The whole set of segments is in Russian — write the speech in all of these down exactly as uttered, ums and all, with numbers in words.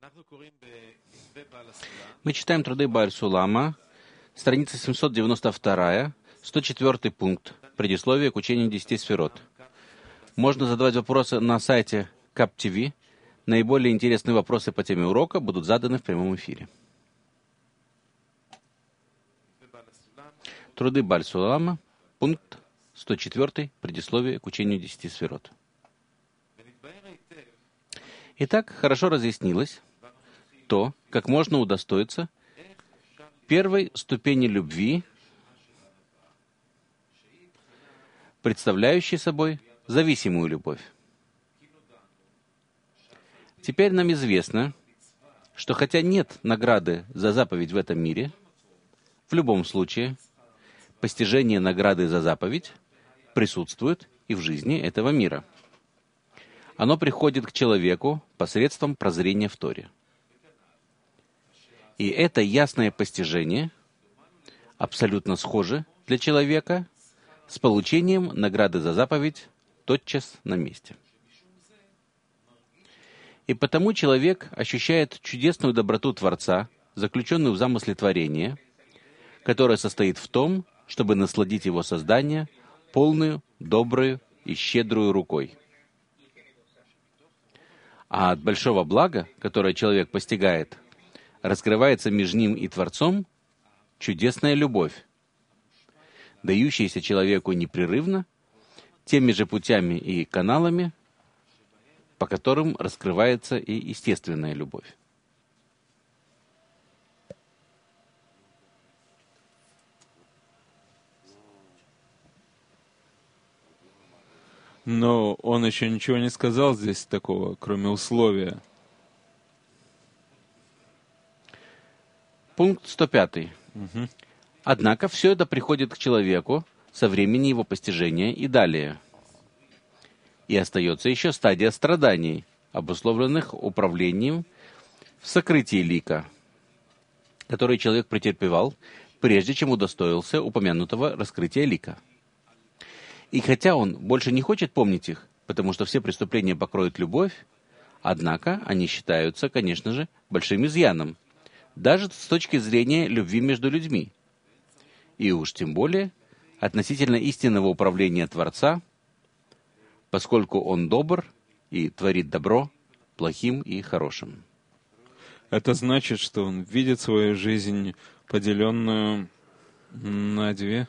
Мы читаем труды Бааль Сулама, страница семьсот девяносто два, сто четвёртый пункт, предисловие к учению десяти сферот. Можно задавать вопросы на сайте Кап ти ви. Наиболее интересные вопросы по теме урока будут заданы в прямом эфире. Труды Бааль Сулама, пункт сто четвёртый, предисловие к учению десяти сферот. Итак, хорошо разъяснилось то, как можно удостоиться первой ступени любви, представляющей собой зависимую любовь. Теперь нам известно, что хотя нет награды за заповедь в этом мире, в любом случае постижение награды за заповедь присутствует и в жизни этого мира. Оно приходит к человеку посредством прозрения в Торе. И это ясное постижение абсолютно схоже для человека с получением награды за заповедь тотчас на месте. И потому человек ощущает чудесную доброту Творца, заключенную в замысле творения, которая состоит в том, чтобы насладить его создание полную, добрую и щедрую рукой. А от большого блага, которое человек постигает, раскрывается между ним и Творцом чудесная любовь, дающаяся человеку непрерывно теми же путями и каналами, по которым раскрывается и естественная любовь. Но он еще ничего не сказал здесь такого, кроме условия. Пункт сто пятый. Угу. Однако все это приходит к человеку со времени его постижения и далее. И остается еще стадия страданий, обусловленных управлением в сокрытии лика, который человек претерпевал, прежде чем удостоился упомянутого раскрытия лика. И хотя он больше не хочет помнить их, потому что все преступления покроют любовь, однако они считаются, конечно же, большим изъяном, даже с точки зрения любви между людьми. И уж тем более относительно истинного управления Творца, поскольку Он добр и творит добро плохим и хорошим. Это значит, что он видит свою жизнь, поделенную на две,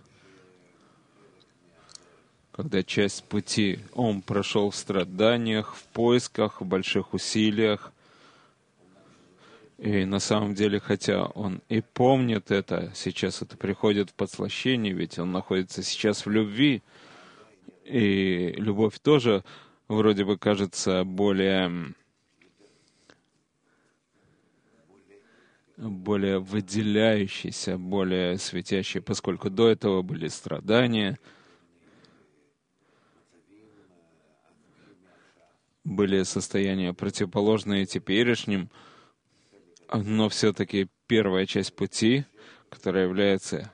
когда часть пути он прошел в страданиях, в поисках, в больших усилиях. И на самом деле, хотя он и помнит это, сейчас это приходит в подслащение, ведь он находится сейчас в любви, и любовь тоже вроде бы кажется более, более выделяющейся, более светящей, поскольку до этого были страдания, были состояния противоположные теперешним, но все-таки первая часть пути, которая является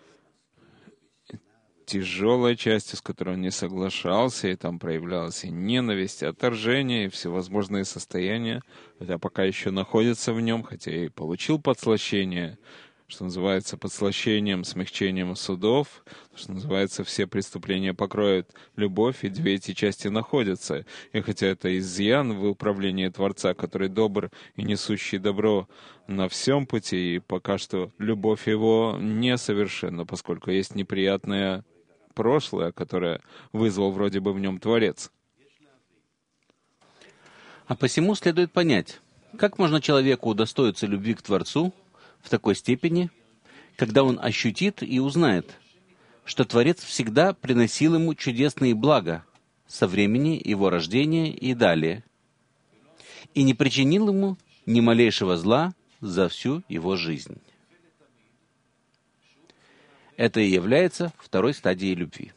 тяжелой частью, с которой он не соглашался, и там проявлялась и ненависть, и отторжение, и всевозможные состояния, это пока еще находится в нем, хотя и получил подслащение, что называется подслащением, смягчением судов, что называется все преступления покроют любовь, и две эти части находятся. И хотя это изъян в управлении Творца, который добр и несущий добро на всем пути, и пока что любовь его несовершенна, поскольку есть неприятное прошлое, которое вызвал вроде бы в нем Творец. А посему следует понять, как можно человеку удостоиться любви к Творцу в такой степени, когда он ощутит и узнает, что Творец всегда приносил ему чудесные блага со времени его рождения и далее, и не причинил ему ни малейшего зла за всю его жизнь. Это и является второй стадией любви.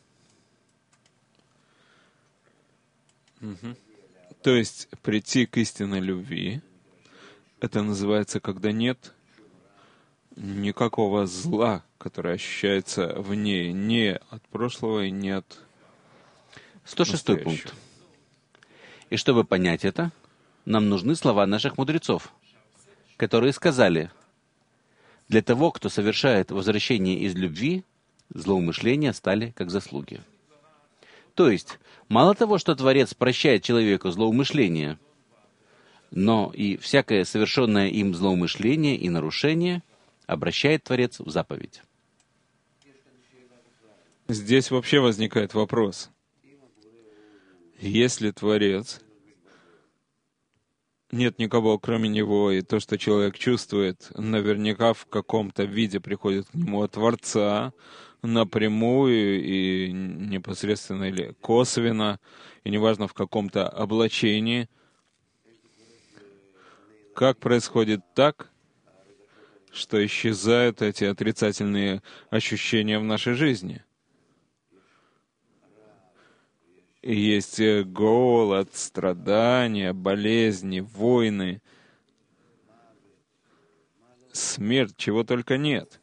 Угу. То есть прийти к истинной любви, это называется, когда нет никакого зла, которое ощущается в ней, не от прошлого и не от сто шестой пункт. И чтобы понять это, нам нужны слова наших мудрецов, которые сказали: для того, кто совершает возвращение из любви, злоумышления стали как заслуги. То есть, мало того, что Творец прощает человеку злоумышления, но и всякое совершенное им злоумышление и нарушение обращает Творец в заповедь. Здесь вообще возникает вопрос. Если Творец, нет никого кроме Него, и то, что человек чувствует, наверняка в каком-то виде приходит к нему от Творца, напрямую и непосредственно или косвенно, и неважно в каком-то облачении, как происходит так, что исчезают эти отрицательные ощущения в нашей жизни? И есть голод, страдания, болезни, войны, смерть, чего только нет.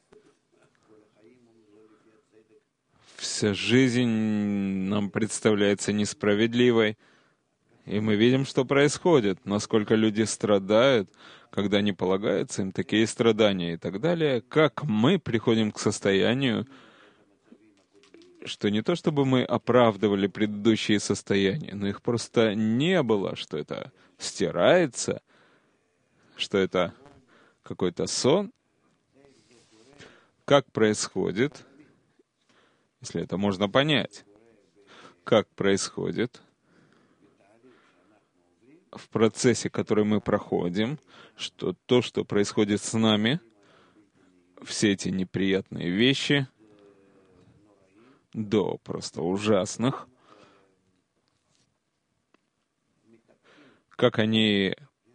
Вся жизнь нам представляется несправедливой, и мы видим, что происходит, насколько люди страдают, когда не полагаются им такие страдания и так далее, как мы приходим к состоянию, что не то чтобы мы оправдывали предыдущие состояния, но их просто не было, что это стирается, что это какой-то сон. Как происходит, если это можно понять, как происходит в процессе, который мы проходим, что то, что происходит с нами, все эти неприятные вещи, до просто ужасных, как они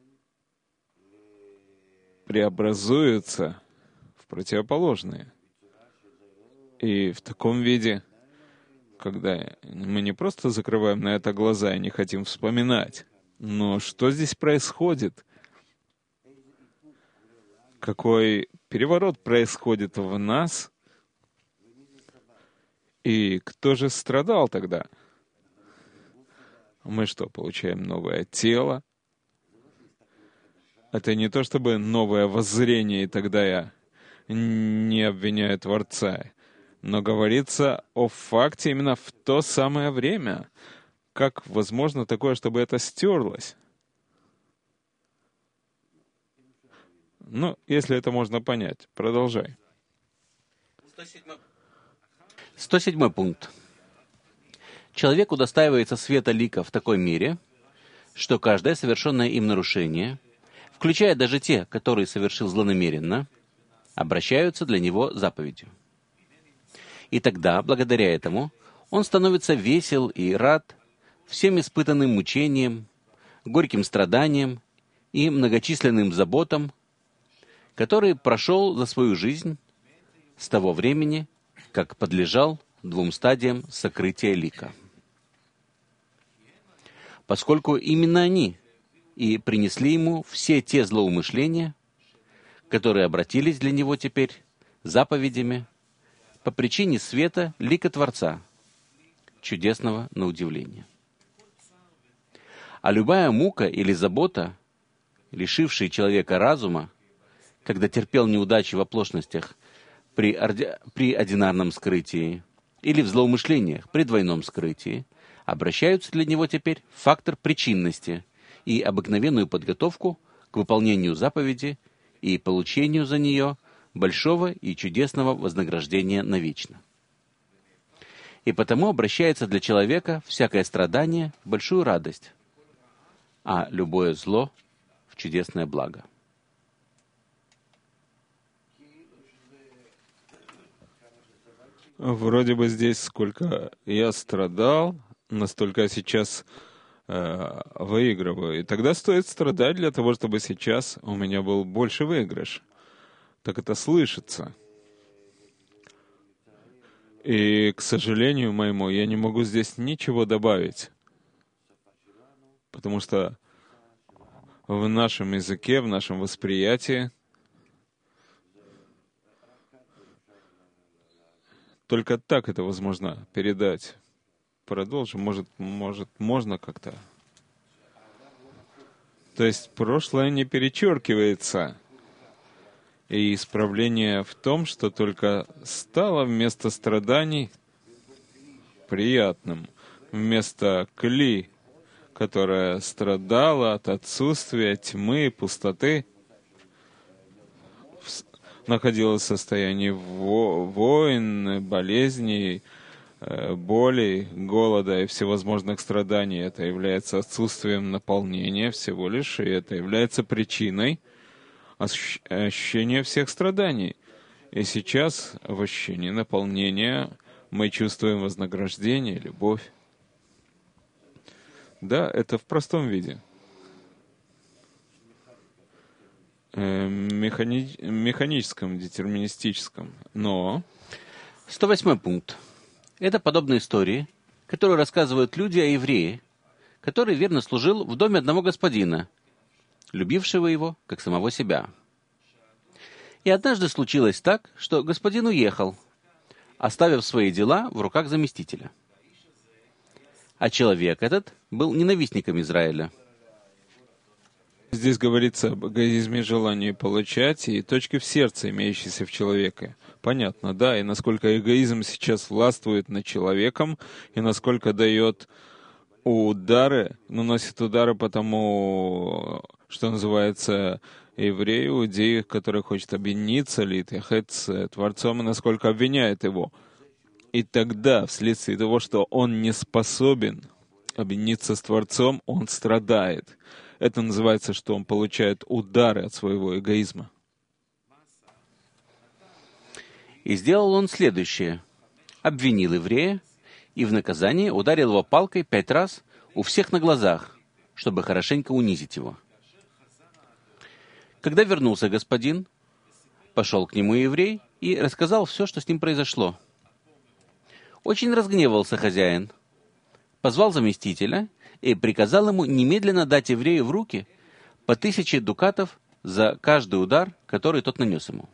преобразуются в противоположные. И в таком виде, когда мы не просто закрываем на это глаза и не хотим вспоминать, но что здесь происходит? Какой переворот происходит в нас? И кто же страдал тогда? Мы что, получаем новое тело? Это не то чтобы новое воззрение, и тогда я не обвиняю Творца, но говорится о факте именно в то самое время. Как возможно такое, чтобы это стерлось? Ну, если это можно понять. Продолжай. сто седьмой пункт. Человек удостаивается света лика в такой мере, что каждое совершенное им нарушение, включая даже те, которые совершил злонамеренно, обращаются для него заповедью. И тогда, благодаря этому, он становится весел и рад всем испытанным мучениям, горьким страданиям и многочисленным заботам, которые прошел за свою жизнь с того времени, как подлежал двум стадиям сокрытия лика. Поскольку именно они и принесли ему все те злоумышления, которые обратились для него теперь заповедями по причине света лика Творца, чудесного на удивление. А любая мука или забота, лишившая человека разума, когда терпел неудачи в оплошностях при, орди... при одинарном скрытии или в злоумышлениях при двойном скрытии, обращаются для него теперь в фактор причинности и обыкновенную подготовку к выполнению заповеди и получению за нее большого и чудесного вознаграждения навечно. И потому обращается для человека всякое страдание в большую радость, а любое зло в чудесное благо. Вроде бы здесь сколько я страдал, настолько я сейчас э, выигрываю. И тогда стоит страдать для того, чтобы сейчас у меня был больше выигрыш. Так это слышится. И, к сожалению моему, я не могу здесь ничего добавить. Потому что в нашем языке, в нашем восприятии только так это возможно передать. Продолжим, может, может, можно как-то. То есть прошлое не перечеркивается. И исправление в том, что только стало вместо страданий приятным, вместо кли, которая страдала от отсутствия тьмы, пустоты, находилась в состоянии во- войн, болезней, э, болей, голода и всевозможных страданий. Это является отсутствием наполнения всего лишь, и это является причиной ощ- ощущения всех страданий. И сейчас в ощущении наполнения мы чувствуем вознаграждение, любовь. Да, это в простом виде. Э, механи- механическом, детерминистическом. Но сто восьмой пункт. Это подобные истории, которые рассказывают люди о еврее, который верно служил в доме одного господина, любившего его, как самого себя. И однажды случилось так, что господин уехал, оставив свои дела в руках заместителя. А человек этот был ненавистником Израиля. здесь говорится об эгоизме, желании получать и точке в сердце, имеющейся в человеке. Понятно, да, и насколько эгоизм сейчас властвует над человеком, и насколько дает удары, наносит удары по тому, что называется еврей, иудей, который хочет объединиться, литяхет с Творцом, и насколько обвиняет его. И тогда, вследствие того, что он не способен объединиться с Творцом, он страдает. Это называется, что он получает удары от своего эгоизма. И сделал он следующее. Обвинил еврея и в наказание ударил его палкой пять раз у всех на глазах, чтобы хорошенько унизить его. Когда вернулся господин, пошел к нему еврей и рассказал все, что с ним произошло. Очень разгневался хозяин, позвал заместителя и приказал ему немедленно дать еврею в руки по тысяче дукатов за каждый удар, который тот нанес ему.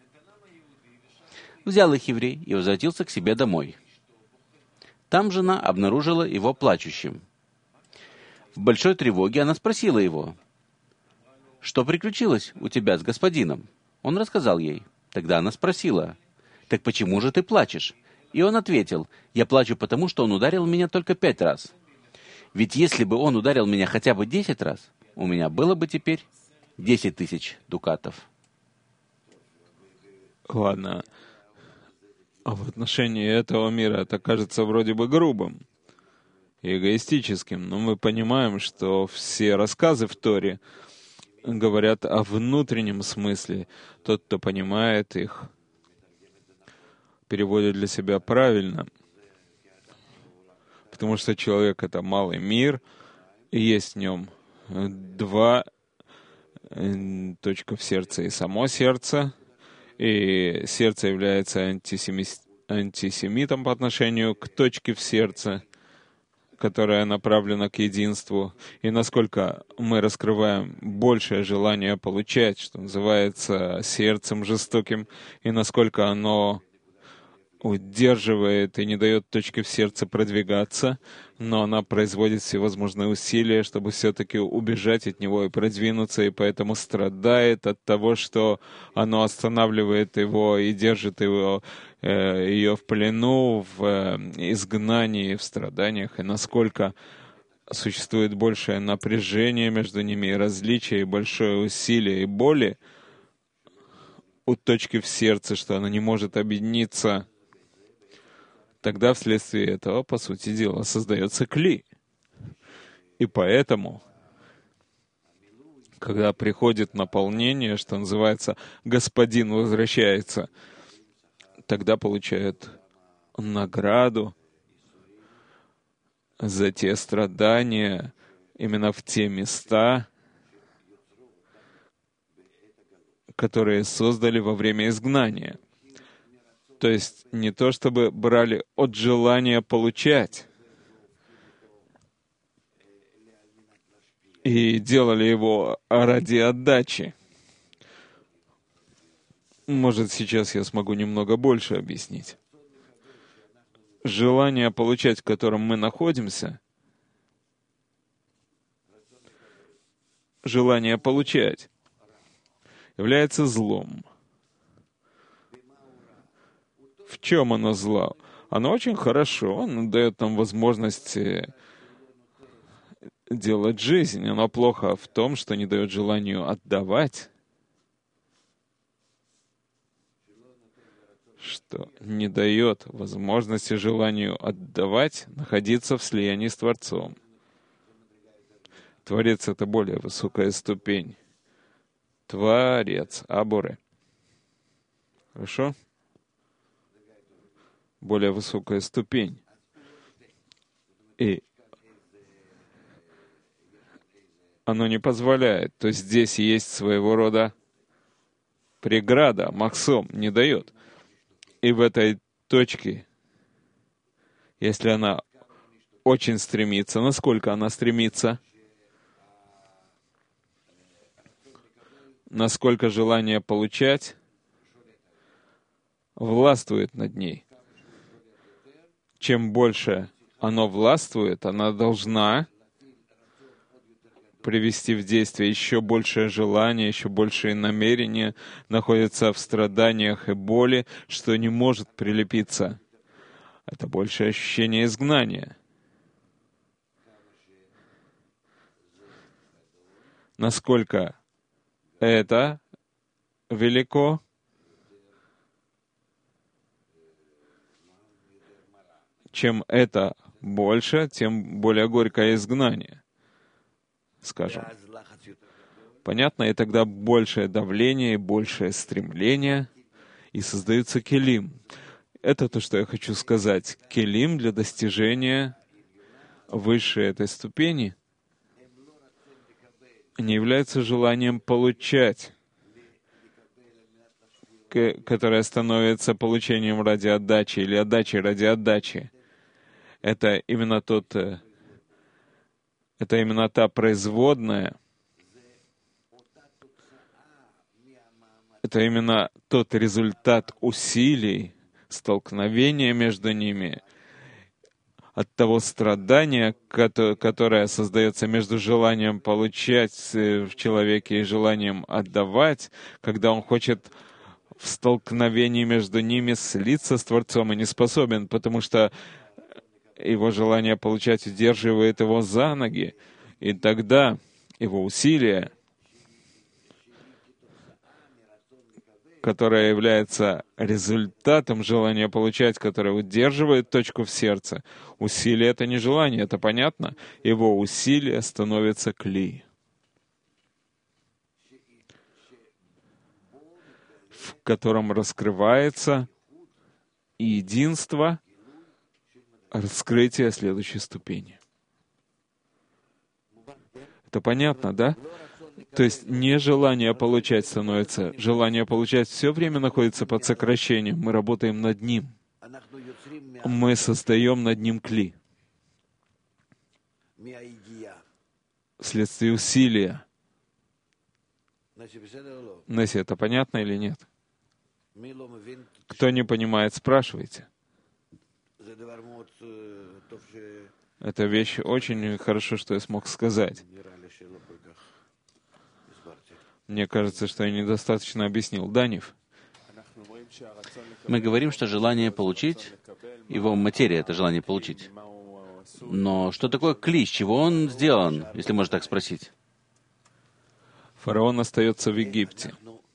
Взял их еврей и возвратился к себе домой. Там жена обнаружила его плачущим. В большой тревоге она спросила его: «Что приключилось у тебя с господином?» Он рассказал ей. Тогда она спросила: «Так почему же ты плачешь?» И он ответил: «Я плачу потому, что он ударил меня только пять раз. Ведь если бы он ударил меня хотя бы десять раз, у меня было бы теперь десять тысяч дукатов». Ладно. А в отношении этого мира это кажется вроде бы грубым и эгоистическим, но мы понимаем, что все рассказы в Торе говорят о внутреннем смысле. Тот, кто понимает их, переводит для себя правильно. Потому что человек — это малый мир, и есть в нем два э, точка в сердце и само сердце. И сердце является антисеми... антисемитом по отношению к точке в сердце, которая направлена к единству. И насколько мы раскрываем большее желание получать, что называется сердцем жестоким, и насколько оно удерживает и не дает точке в сердце продвигаться, но она производит всевозможные усилия, чтобы все-таки убежать от него и продвинуться, и поэтому страдает от того, что оно останавливает его и держит его, э, ее в плену, в э, изгнании, в страданиях, и насколько существует большее напряжение между ними, и различие, и большое усилие, и боли у точки в сердце, что она не может объединиться. Тогда вследствие этого, по сути дела, создается кли. И поэтому, когда приходит наполнение, что называется, господин возвращается, тогда получают награду за те страдания именно в те места, которые создали во время изгнания. То есть не то, чтобы брали от желания получать и делали его ради отдачи. Может, сейчас я смогу немного больше объяснить. Желание получать, в котором мы находимся, желание получать, является злом. В чем оно зло? Оно очень хорошо, оно дает нам возможность делать жизнь. Оно плохо в том, что не дает желанию отдавать, что не дает возможности желанию отдавать, находиться в слиянии с Творцом. Творец — это более высокая ступень. Творец, Аборе. Хорошо? Более высокая ступень. И оно не позволяет. То есть здесь есть своего рода преграда, махсом, не дает. И в этой точке, если она очень стремится, насколько она стремится, насколько желание получать властвует над ней. Чем больше оно властвует, она должна привести в действие еще большее желание, еще большее намерение, находится в страданиях и боли, что не может прилепиться. Это большее ощущение изгнания. Насколько это велико, чем это больше, тем более горькое изгнание, скажем. Понятно? И тогда большее давление и большее стремление, и создается келим. Это то, что я хочу сказать. Келим для достижения высшей этой ступени не является желанием получать, которое становится получением ради отдачи или отдачей ради отдачи. Это именно тот, это именно та производная, это именно тот результат усилий, столкновения между ними, от того страдания, которое создается между желанием получать в человеке и желанием отдавать, когда он хочет в столкновении между ними слиться с Творцом и не способен, потому что его желание получать удерживает его за ноги, и тогда его усилия, которое является результатом желания получать, которое удерживает точку в сердце. Усилие — это не желание, это понятно? Его усилие становится кли, в котором раскрывается единство раскрытия следующей ступени. Это понятно, да? То есть не желание получать становится, желание получать все время находится под сокращением. Мы работаем над ним. Мы создаем над ним кли. Вследствие усилия. Несси, это понятно или нет? Кто не понимает, спрашивайте. Это вещь очень хорошо, что я смог сказать. Мне кажется, что я недостаточно объяснил. Данив? Мы говорим, что желание получить, его материя — это желание получить. Но что такое кли? С чего он сделан, если можно так спросить? Фараон остается в Египте.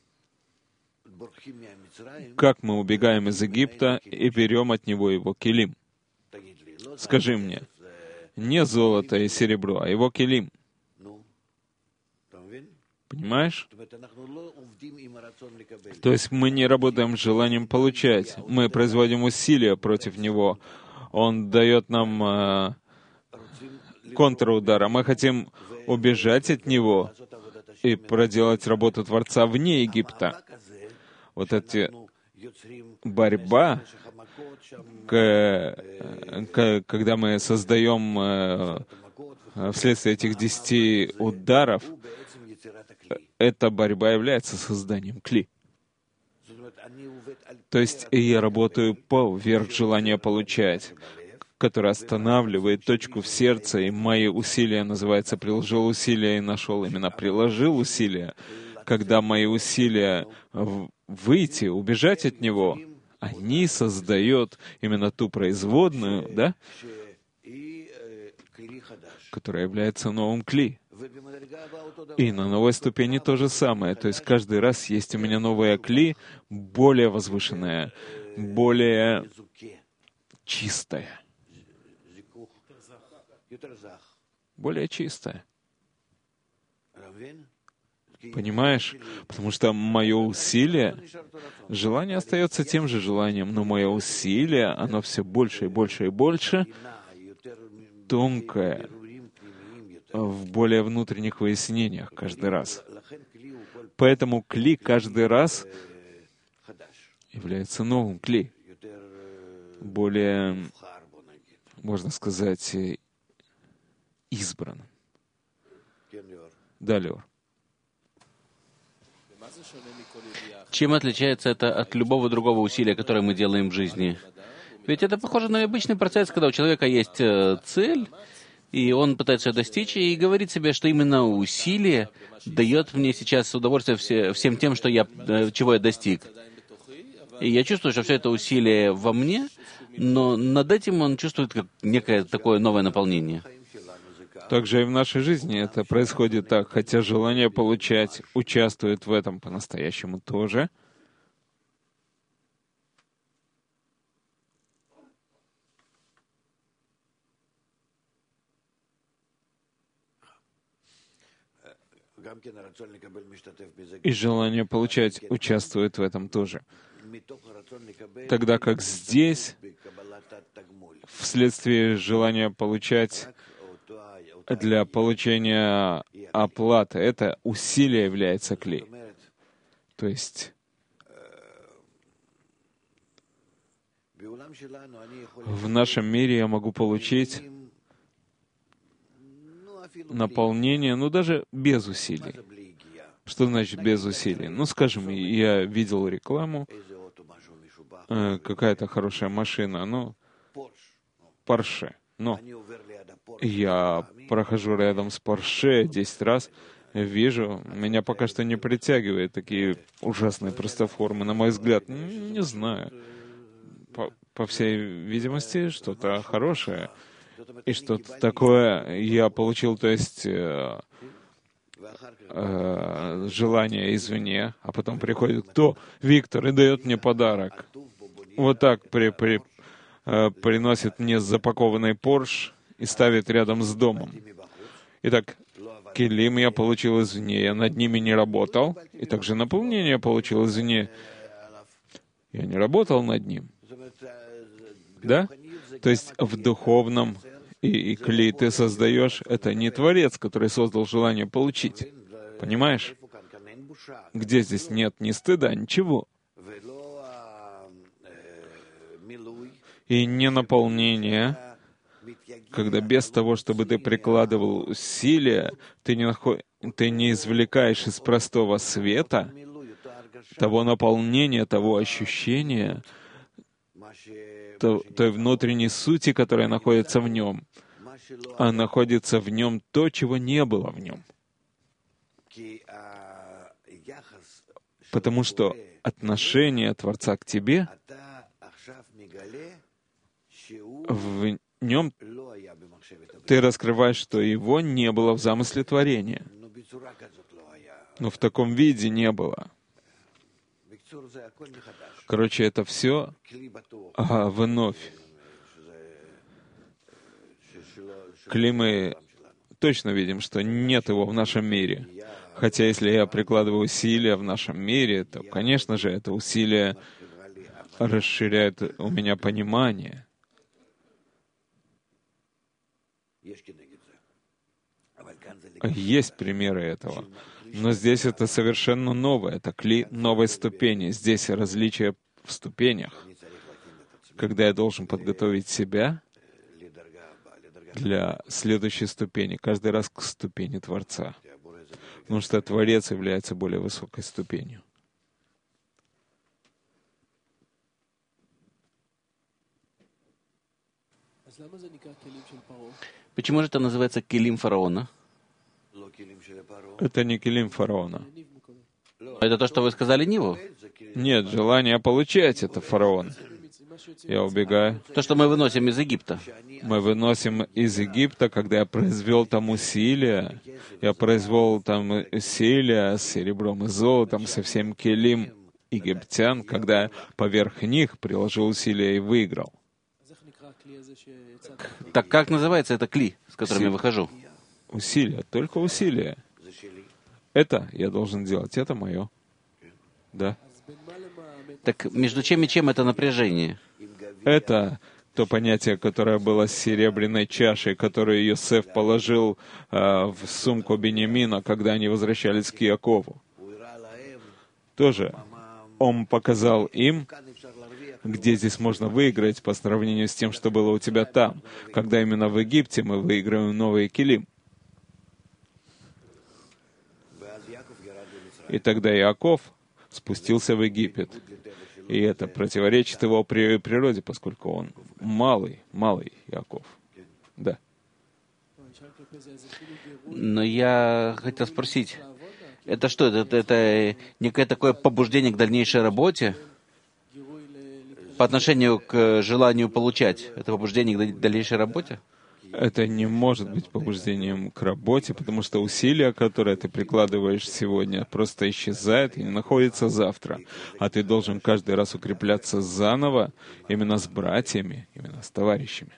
Как мы убегаем из Египта и берем от него его килим? Скажи мне, не золото и серебро, а его килим. Понимаешь? То есть мы не работаем с желанием получать. Мы производим усилия против него. Он дает нам э, контрудар, а мы хотим убежать от него и проделать работу Творца вне Египта. Вот эти борьба, к, к, когда мы создаем э, вследствие этих десяти ударов, эта борьба является созданием кли. То есть я работаю поверх желания получать, которое останавливает точку в сердце, и мои усилия, называется, приложил усилия и нашел, именно приложил усилия. Когда мои усилия выйти, убежать от него, они создают именно ту производную, да, которая является новым кли. И на новой ступени то же самое. То есть каждый раз есть у меня новая кли, более возвышенная, более чистая. Более чистая. Понимаешь? Потому что мое усилие, желание остается тем же желанием, но мое усилие, оно все больше и больше и больше, тонкое, в более внутренних выяснениях каждый раз. Поэтому кли каждый раз является новым кли, более, можно сказать, избранным. Да, Леор. Чем отличается это от любого другого усилия, которое мы делаем в жизни? Ведь это похоже на обычный процесс, когда у человека есть цель, и он пытается ее достичь, и говорит себе, что именно усилие дает мне сейчас удовольствие все, всем тем, что я, чего я достиг. И я чувствую, что все это усилие во мне, но над этим он чувствует как некое такое новое наполнение. Также и в нашей жизни это происходит так, хотя желание получать участвует в этом по-настоящему тоже. И желание получать участвует в этом тоже. Тогда как здесь, вследствие желания получать для получения оплаты, это усилие является кли. То есть в нашем мире я могу получить наполнение, ну даже без усилий. Что значит без усилий? Ну, скажем, я видел рекламу, э, какая-то хорошая машина, ну, Porsche. Но я прохожу рядом с Porsche десять раз, вижу, меня пока что не притягивает такие ужасные просто формы, на мой взгляд. Не знаю. По, по всей видимости, что-то хорошее. И что-то такое я получил, то есть э, э, желание извне, а потом приходит кто? Виктор, и дает мне подарок. Вот так при, при, э, приносит мне запакованный Порш и ставит рядом с домом. Итак, килим я получил извне, я над ними не работал, и также наполнение я получил извне. Я не работал над ним. Да? То есть в духовном и, и кли ты создаешь, это не Творец, который создал желание получить. Понимаешь? Где здесь нет ни стыда, ничего. И не наполнение, когда без того, чтобы ты прикладывал усилия, ты не, наход... ты не извлекаешь из простого света того наполнения, того ощущения, той внутренней сути, которая находится в нем, а находится в нем то, чего не было в нем. Потому что отношение Творца к тебе, в нем ты раскрываешь, что его не было в замысле творения. Но в таком виде не было. Короче, это все а, вновь. Кли мы точно видим, что нет его в нашем мире. Хотя если я прикладываю усилия в нашем мире, то, конечно же, это усилие расширяет у меня понимание. Есть примеры этого. Но здесь это совершенно новое. Это кли новой ступени. Здесь различие в ступенях. Когда я должен подготовить себя для следующей ступени, каждый раз к ступени Творца. Потому что Творец является более высокой ступенью. Почему же это называется килим фараона? Это не килим фараона. Это то, что вы сказали Ниву? Нет, желание получать — это фараон. Я убегаю. То, что мы выносим из Египта. Мы выносим из Египта, когда я произвел там усилия. Я произвел там усилия с серебром и золотом, со всем келим египтян, когда я поверх них приложил усилия и выиграл. Так как называется это кли, с которым я выхожу? Усилия, только усилия. Это я должен делать, это мое. Да. Так между чем и чем это напряжение? Это то понятие, которое было с серебряной чашей, которую Йосеф положил э, в сумку Беньямина, когда они возвращались к Якову. Тоже он показал им, где здесь можно выиграть по сравнению с тем, что было у тебя там, когда именно в Египте мы выиграем новые килим. И тогда Иаков спустился в Египет. И это противоречит его при природе, поскольку он малый, малый Иаков. Да. Но я хотел спросить, это что, это, это некое такое побуждение к дальнейшей работе? По отношению к желанию получать, это побуждение к дальнейшей работе? Это не может быть побуждением к работе, потому что усилия, которые ты прикладываешь сегодня, просто исчезают и не находятся завтра. А ты должен каждый раз укрепляться заново именно с братьями, именно с товарищами.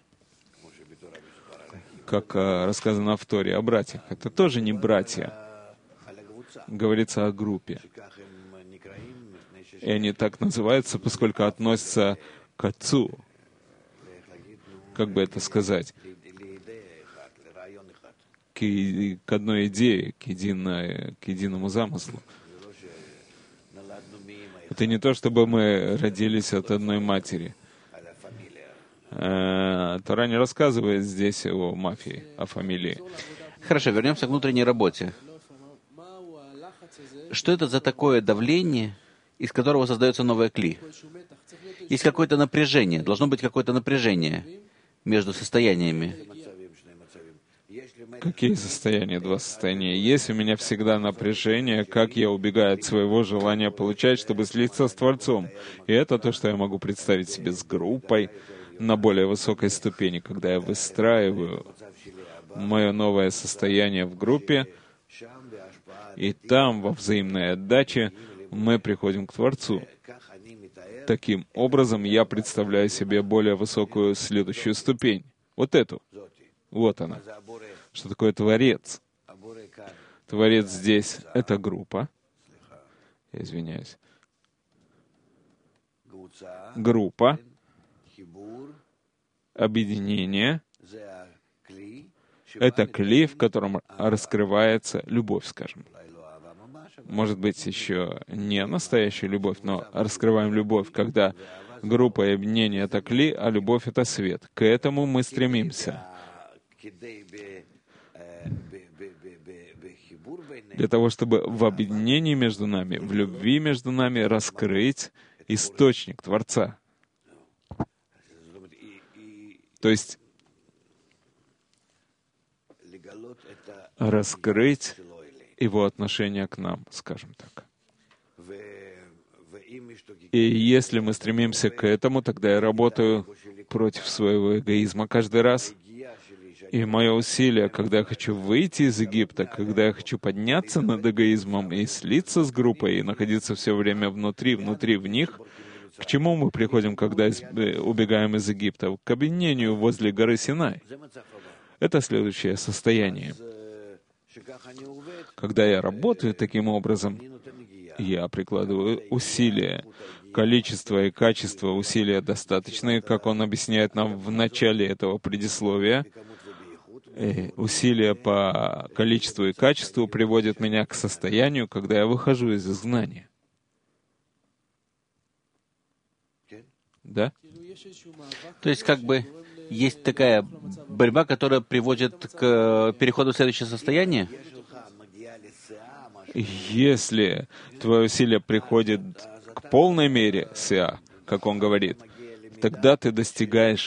Как а, рассказано в Торе о братьях. Это тоже не братья. Говорится о группе. И они так называются, поскольку относятся к Отцу. Как бы это сказать? К, к одной идее, к, единой, к единому замыслу. Это не то, чтобы мы родились от одной матери. Тора не рассказывает здесь о мафии, о фамилии. Хорошо, вернемся к внутренней работе. Что это за такое давление, из которого создается новое кли? Есть какое-то напряжение, должно быть какое-то напряжение между состояниями. Какие состояния? Два состояния. Есть у меня всегда напряжение, как я убегаю от своего желания получать, чтобы слиться с Творцом. И это то, что я могу представить себе с группой на более высокой ступени, когда я выстраиваю мое новое состояние в группе, и там, во взаимной отдаче, мы приходим к Творцу. Таким образом, я представляю себе более высокую следующую ступень. Вот эту. Вот она. Что такое Творец? Творец здесь — это группа. Я извиняюсь. Группа. Объединение. Это кли, в котором раскрывается любовь, скажем. Может быть, еще не настоящая любовь, но раскрываем любовь, когда группа и объединение — это кли, а любовь — это свет. К этому мы стремимся. Для того, чтобы в объединении между нами, в любви между нами раскрыть источник Творца. То есть раскрыть его отношение к нам, скажем так. И если мы стремимся к этому, тогда я работаю против своего эгоизма каждый раз. И мое усилие, когда я хочу выйти из Египта, когда я хочу подняться над эгоизмом и слиться с группой, и находиться все время внутри, внутри в них, к чему мы приходим, когда убегаем из Египта? К объединению возле горы Синай. Это следующее состояние. Когда я работаю таким образом, я прикладываю усилия. Количество и качество усилия достаточные, как он объясняет нам в начале этого предисловия. И усилия по количеству и качеству приводят меня к состоянию, когда я выхожу из изгнания. Да? То есть как бы есть такая борьба, которая приводит к переходу в следующее состояние? Если твое усилие приходит к полной мере сиа, как он говорит, тогда ты достигаешь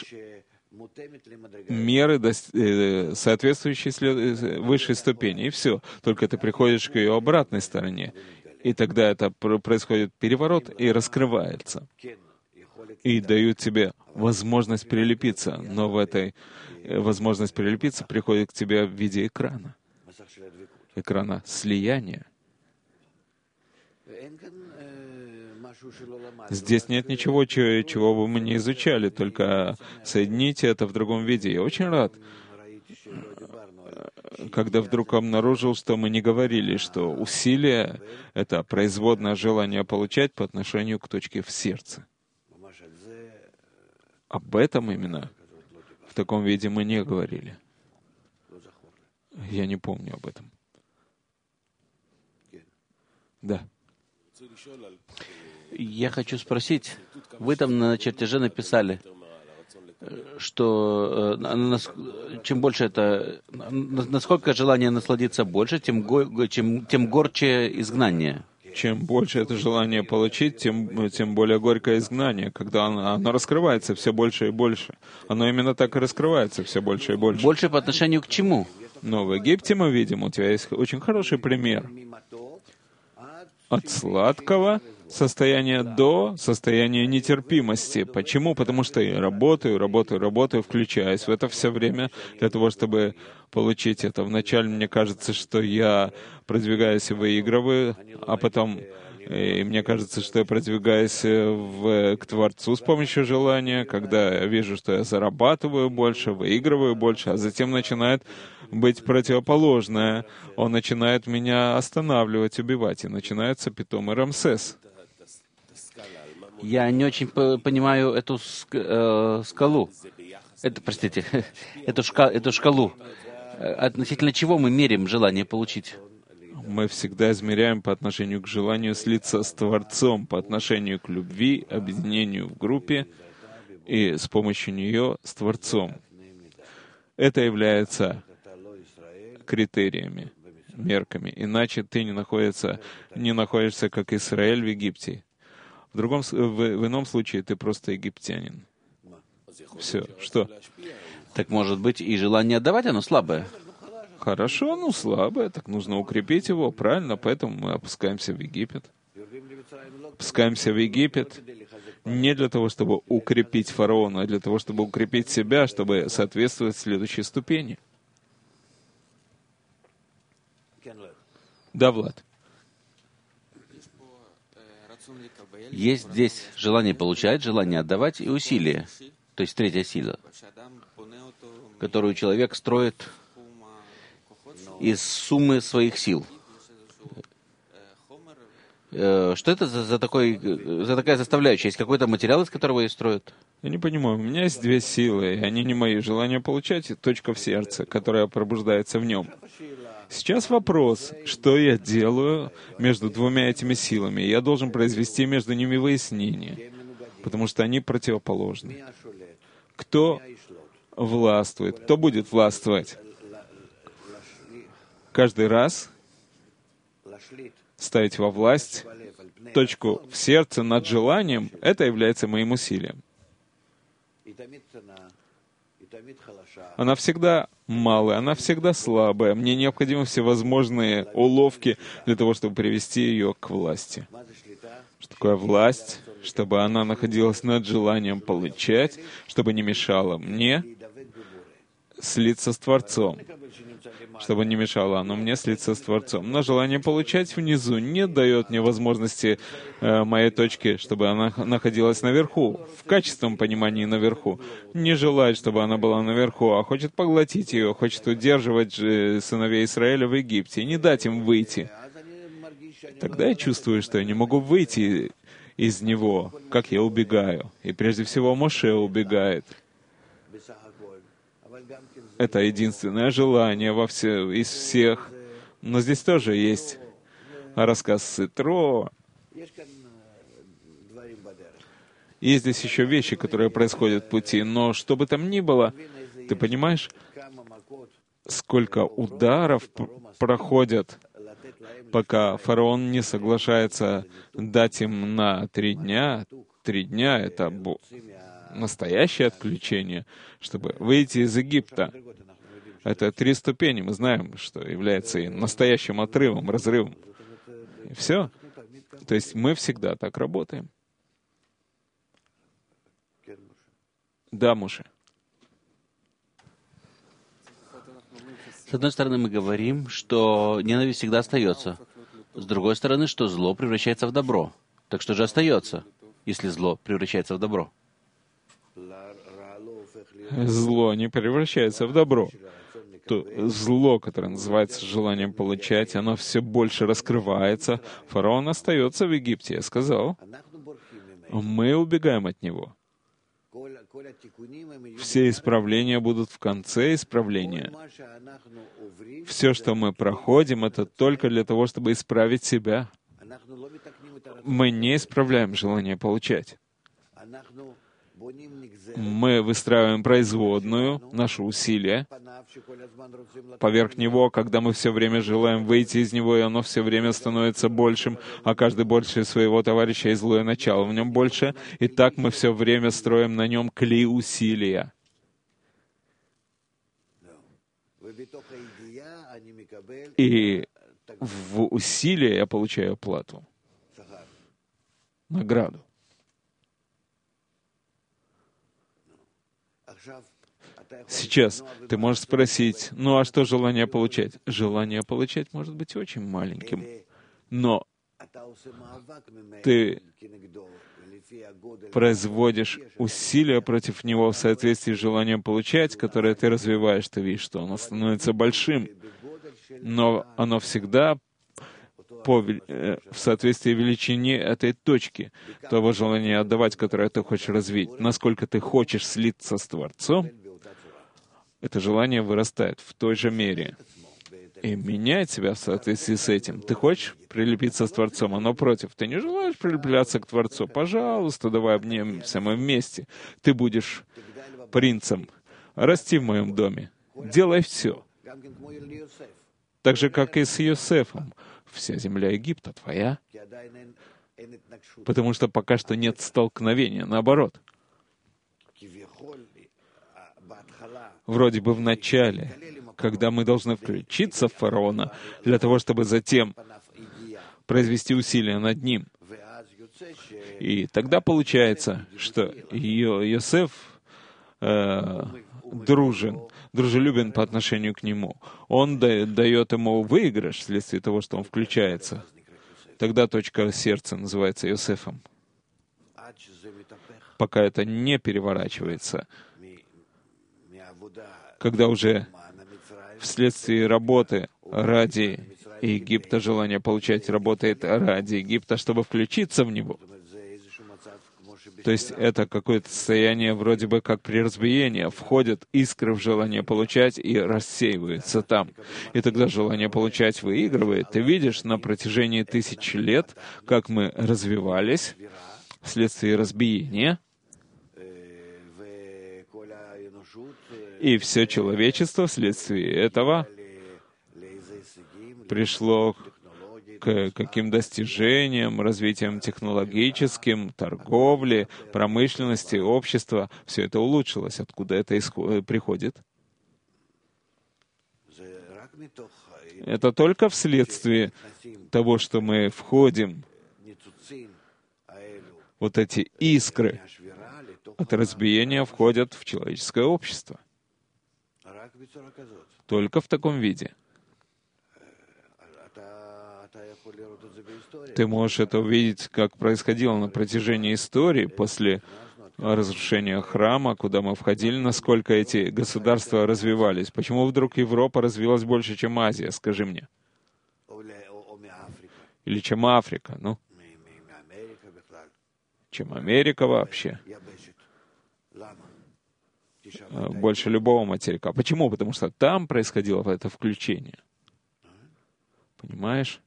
меры, соответствующей высшей ступени, и все. Только ты приходишь к ее обратной стороне. И тогда это происходит переворот и раскрывается. И дают тебе возможность прилепиться. Но в этой возможность прилепиться приходит к тебе в виде экрана. Экрана слияния. Здесь нет ничего, чего бы мы не изучали, только соедините это в другом виде. Я очень рад, когда вдруг обнаружил, что мы не говорили, что усилие — это производное желание получать по отношению к точке в сердце. Об этом именно в таком виде мы не говорили. Я не помню об этом. Да. Я хочу спросить, вы там на чертеже написали, что э, чем больше это, насколько желание насладиться больше, тем, го, чем, тем горче изгнание. Чем больше это желание получить, тем, тем более горькое изгнание, когда оно, оно раскрывается все больше и больше. Оно именно так и раскрывается все больше и больше. Больше по отношению к чему? Но в Египте мы видим, у тебя есть очень хороший пример. От сладкого состояния до состояния нетерпимости. Почему? Потому что я работаю, работаю, работаю, включаюсь в это все время для того, чтобы получить это. Вначале мне кажется, что я продвигаюсь и выигрываю, а потом и мне кажется, что я продвигаюсь в, к Творцу с помощью желания, когда я вижу, что я зарабатываю больше, выигрываю больше, а затем начинает быть противоположное. Он начинает меня останавливать, убивать, и начинается питомый Рамсес. Я не очень по- понимаю эту ск- э, скалу. Это, простите, эту, шка- эту шкалу. Относительно чего мы меряем желание получить? Мы всегда измеряем по отношению к желанию слиться с Творцом, по отношению к любви, объединению в группе, и с помощью нее с Творцом. Это является критериями, мерками. Иначе ты не находишься, не находишься как Израиль в Египте. В, другом, в, в ином случае ты просто египтянин. Все. Что? Так может быть и желание отдавать, оно слабое? Хорошо, ну слабое, так нужно укрепить его, правильно, поэтому мы опускаемся в Египет. Опускаемся в Египет не для того, чтобы укрепить фараона, а для того, чтобы укрепить себя, чтобы соответствовать следующей ступени. Да, Влад. Есть здесь желание получать, желание отдавать и усилие, то есть третья сила, которую человек строит из суммы своих сил. Что это за, за, такой, за такая составляющая? Есть какой-то материал, из которого ее строят? Я не понимаю, у меня есть две силы, и они не мои. Желание получать и точка в сердце, которая пробуждается в нем. Сейчас вопрос, что я делаю между двумя этими силами. Я должен произвести между ними выяснение, потому что они противоположны. Кто властвует? Кто будет властвовать? Каждый раз ставить во власть точку в сердце над желанием, это является моим усилием. Она всегда малая, она всегда слабая. Мне необходимы всевозможные уловки для того, чтобы привести ее к власти. Что такое власть? Чтобы она находилась над желанием получать, чтобы не мешала мне слиться с Творцом. Чтобы не мешало оно мне слиться с Творцом. Но желание получать внизу не дает мне возможности э, моей точки, чтобы она находилась наверху, в качественном понимании наверху. Не желает, чтобы она была наверху, а хочет поглотить ее, хочет удерживать же сыновей Израиля в Египте и не дать им выйти. Тогда я чувствую, что я не могу выйти из него, как я убегаю. И прежде всего Моше убегает. Это единственное желание во все, из всех. Но здесь тоже есть рассказ Ситро. Есть здесь еще вещи, которые происходят в пути. Но что бы там ни было, ты понимаешь, сколько ударов проходят, пока фараон не соглашается дать им на три дня. Три дня — это настоящее отключение, чтобы выйти из Египта. Это три ступени. Мы знаем, что является и настоящим отрывом, разрывом. И все. То есть мы всегда так работаем. Да, Муше. С одной стороны, мы говорим, что ненависть всегда остается. С другой стороны, что зло превращается в добро. Так что же остается, если зло превращается в добро? Зло не превращается в добро. То зло, которое называется желанием получать, оно все больше раскрывается. Фараон остается в Египте, я сказал. Мы убегаем от него. Все исправления будут в конце исправления. Все, что мы проходим, это только для того, чтобы исправить себя. Мы не исправляем желание получать. Мы выстраиваем производную, наши усилия. Поверх него, когда мы все время желаем выйти из него, и оно все время становится большим, а каждый больше своего товарища, и злое начало в нем больше. И так мы все время строим на нем клей усилия. И в усилие я получаю плату, награду. Сейчас ты можешь спросить, ну а что желание получать? Желание получать может быть очень маленьким, но ты производишь усилия против него в соответствии с желанием получать, которое ты развиваешь, ты видишь, что оно становится большим, но оно всегда по, э, в соответствии величине этой точки, того желания отдавать, которое ты хочешь развить. Насколько ты хочешь слиться с Творцом, это желание вырастает в той же мере и меняет себя в соответствии с этим. Ты хочешь прилепиться с Творцом, оно против. Ты не желаешь прилепляться к Творцу? Пожалуйста, давай обнимемся, мы вместе. Ты будешь принцем. Расти в моем доме. Делай все. Так же, как и с Йосефом. Вся земля Египта твоя. Потому что пока что нет столкновения, наоборот. Вроде бы в начале, когда мы должны включиться в фараона для того, чтобы затем произвести усилия над ним. И тогда получается, что Йосеф э, дружен, дружелюбен по отношению к нему. Он дает ему выигрыш вследствие того, что он включается. Тогда точка сердца называется Йосефом. Пока это не переворачивается, когда уже вследствие работы ради Египта, желание получать работает ради Египта, чтобы включиться в него. То есть это какое-то состояние вроде бы как при разбиении. Входят искры в желание получать и рассеиваются там. И тогда желание получать выигрывает. Ты видишь на протяжении тысяч лет, как мы развивались вследствие разбиения, и все человечество вследствие этого пришло к каким достижениям, развитием технологическим, торговли, промышленности, общества. Все это улучшилось. Откуда это исход... приходит? Это только вследствие того, что мы входим, вот эти искры от разбиения входят в человеческое общество. Только в таком виде. Ты можешь это увидеть, как происходило на протяжении истории после разрушения храма, куда мы входили, насколько эти государства развивались. Почему вдруг Европа развилась больше, чем Азия, скажи мне? Или чем Африка, ну? Чем Америка вообще? Больше любого материка. Почему? Потому что там происходило это включение. Понимаешь?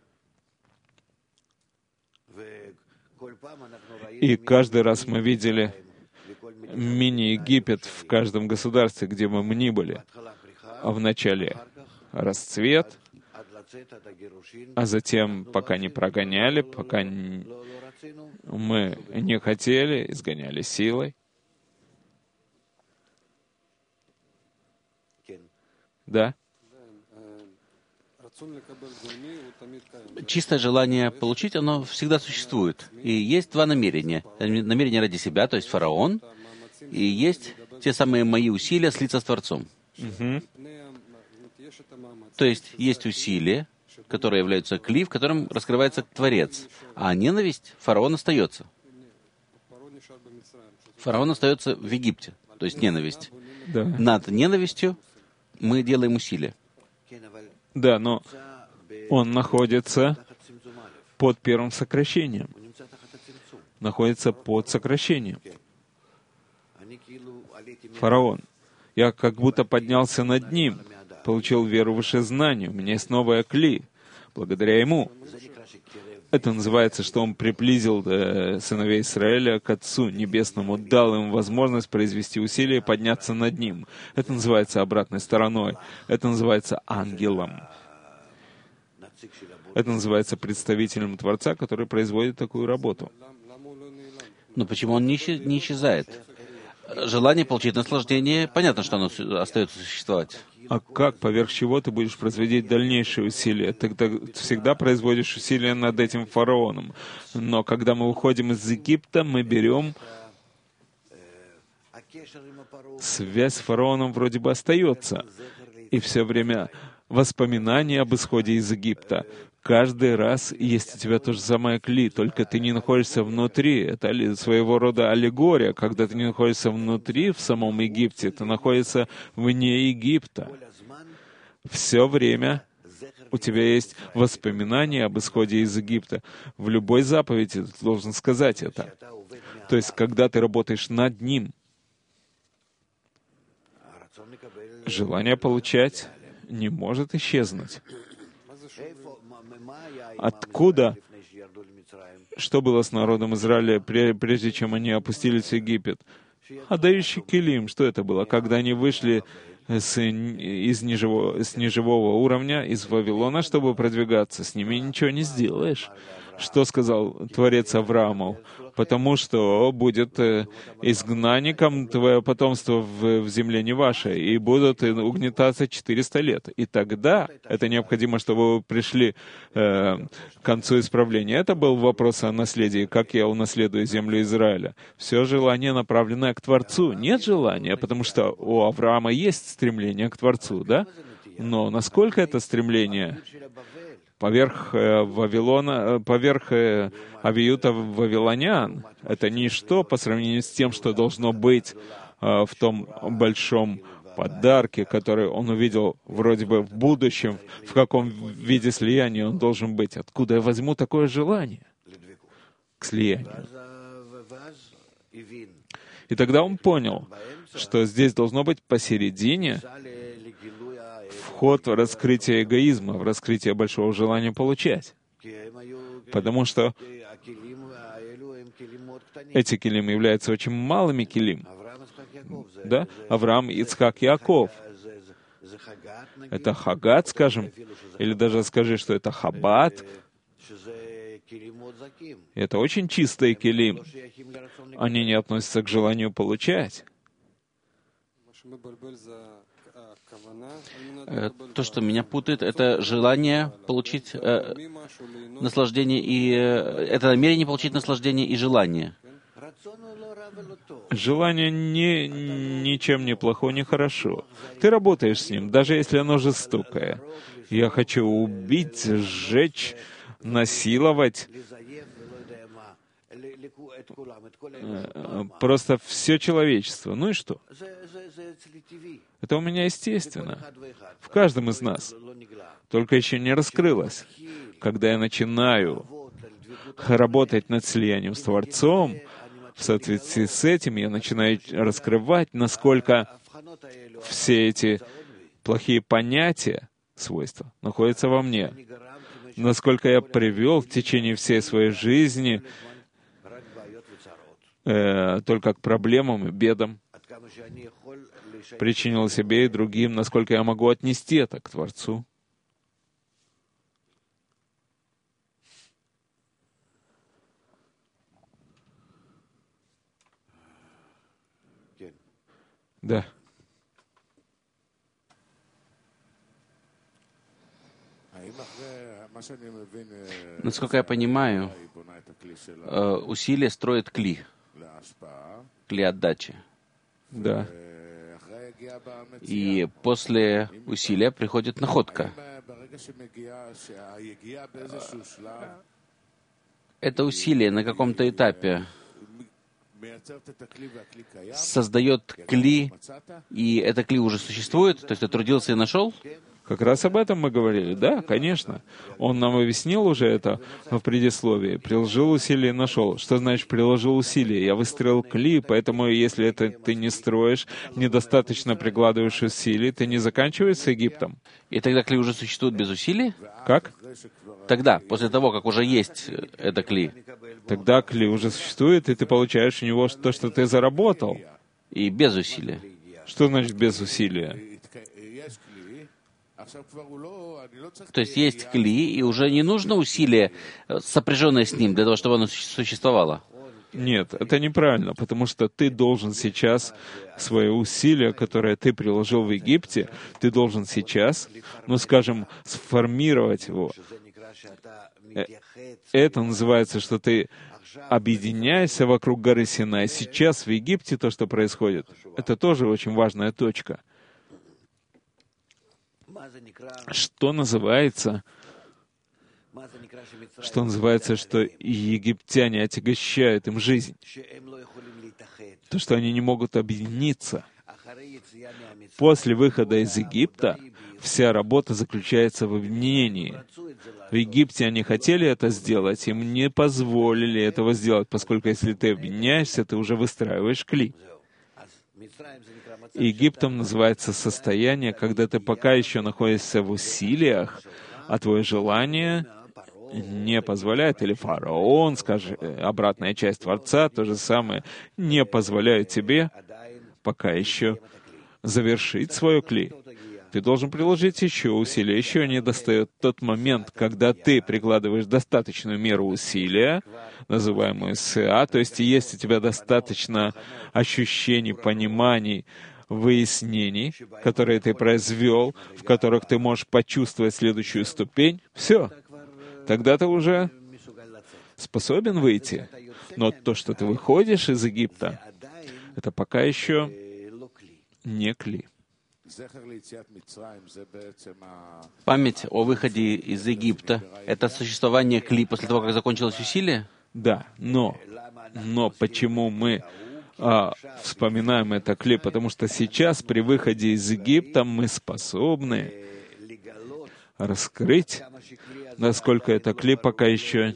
И каждый раз мы видели мини-Египет в каждом государстве, где бы мы ни были. А вначале расцвет, а затем, пока не прогоняли, пока мы не хотели, изгоняли силой. Да? Чистое желание получить, оно всегда существует. И есть два намерения. Намерение ради себя, то есть фараон, и есть те самые мои усилия слиться с Творцом. Мгм. То есть есть усилия, которые являются кли, в котором раскрывается Творец. А ненависть, фараон остается. Фараон остается в Египте, то есть ненависть. Да. Над ненавистью мы делаем усилия. Да, но он находится под первым сокращением. Находится под сокращением. Фараон. Я как будто поднялся над ним, получил веру выше знаний. У меня есть новая кли. Благодаря ему. Это называется, что он приблизил э, сыновей Израиля к Отцу Небесному, дал им возможность произвести усилия и подняться над ним. Это называется обратной стороной. Это называется ангелом. Это называется представителем Творца, который производит такую работу. Но почему он не исчез- не исчезает? Желание получить наслаждение, понятно, что оно су- остается существовать. А как, поверх чего ты будешь производить дальнейшие усилия? Ты, ты всегда производишь усилия над этим фараоном. Но когда мы уходим из Египта, мы берем... Связь с фараоном вроде бы остается. И все время воспоминания об исходе из Египта. Каждый раз есть у тебя то же самое кли, только ты не находишься внутри. Это али- своего рода аллегория. Когда ты не находишься внутри, в самом Египте, ты находишься вне Египта. Все время у тебя есть воспоминания об исходе из Египта. В любой заповеди ты должен сказать это. То есть, когда ты работаешь над ним, желание получать не может исчезнуть. Откуда? Что было с народом Израиля, пре- прежде чем они опустились в Египет? Отдающий килим. Что это было? Когда они вышли с, из неживого, с неживого уровня, из Вавилона, чтобы продвигаться, с ними ничего не сделаешь. Что сказал Творец Аврааму? Потому что будет э, изгнанником твое потомство в, в земле не ваше, и будут э, угнетаться четыреста лет. И тогда это необходимо, чтобы вы пришли э, к концу исправления. Это был вопрос о наследии, как я унаследую землю Израиля. Все желание, направленное к Творцу. Нет желания, потому что у Авраама есть стремление к Творцу, да? Но насколько это стремление? Поверх э, Вавилона, э, поверх э, авиюта вавилонян, это ничто по сравнению с тем, что должно быть э, в том большом подарке, который он увидел вроде бы в будущем, в каком виде слияния он должен быть. Откуда я возьму такое желание к слиянию? И тогда он понял, что здесь должно быть посередине вход в раскрытие эгоизма, в раскрытие большого желания получать. Потому что эти килим являются очень малыми килим. Да? Авраам, Ицхак, Яков. Это хагат, скажем, или даже скажи, что это хаббат. Это очень чистые килим. Они не относятся к желанию получать. Э, То, что меня путает, это желание получить э, наслаждение и... э, это намерение получить наслаждение и желание. Желание не, ничем не плохо, не хорошо. Ты работаешь с ним, даже если оно жестокое. Я хочу убить, сжечь, насиловать. Э, Просто все человечество. Ну и что? Это у меня естественно. В каждом из нас. Только еще не раскрылось. Когда я начинаю работать над слиянием с Творцом, в соответствии с этим я начинаю раскрывать, насколько все эти плохие понятия, свойства, находятся во мне. Насколько я привел в течение всей своей жизни э, только к проблемам и бедам, причинил себе и другим, насколько я могу отнести это к Творцу. Да. Насколько я понимаю, усилие строит кли, кли отдачи. Да. И после усилия приходит находка. Это усилие на каком-то этапе создает кли, и это кли уже существует, то есть ты трудился и нашел? Как раз об этом мы говорили. Да, конечно. Он нам объяснил уже это в предисловии. Приложил усилия и нашел. Что значит приложил усилия? Я выстроил кли, поэтому если это ты не строишь, недостаточно прикладываешь усилий, ты не заканчиваешь Египтом. И тогда кли уже существует без усилий? Как? Тогда, после того, как уже есть это кли. Тогда кли уже существует, и ты получаешь у него то, что ты заработал. И без усилия. Что значит без усилия? То есть есть кли, и уже не нужно усилие, сопряженное с ним, для того, чтобы оно существовало. Нет, это неправильно, потому что ты должен сейчас свои усилия, которые ты приложил в Египте, ты должен сейчас, ну, скажем, сформировать его. Это называется, что ты объединяешься вокруг горы Синай. Сейчас в Египте то, что происходит, это тоже очень важная точка. Что называется, что называется, что египтяне отягощают им жизнь. То, что они не могут объединиться. После выхода из Египта вся работа заключается в объединении. В Египте они хотели это сделать, им не позволили этого сделать, поскольку если ты объединяешься, ты уже выстраиваешь кли. Египтом называется состояние, когда ты пока еще находишься в усилиях, а твое желание не позволяет, или фараон, скажем, обратная часть Творца, то же самое, не позволяет тебе пока еще завершить свое кли. Ты должен приложить еще усилия, еще не достает тот момент, когда ты прикладываешь достаточную меру усилия, называемую СА, то есть есть у тебя достаточно ощущений, пониманий, выяснений, которые ты произвел, в которых ты можешь почувствовать следующую ступень, все. Тогда ты уже способен выйти. Но то, что ты выходишь из Египта, это пока еще не кли. Память о выходе из Египта — это существование кли после того, как закончилось усилие? Да, но, но почему мы а, вспоминаем это кли? Потому что сейчас, при выходе из Египта, мы способны раскрыть, насколько это кли пока еще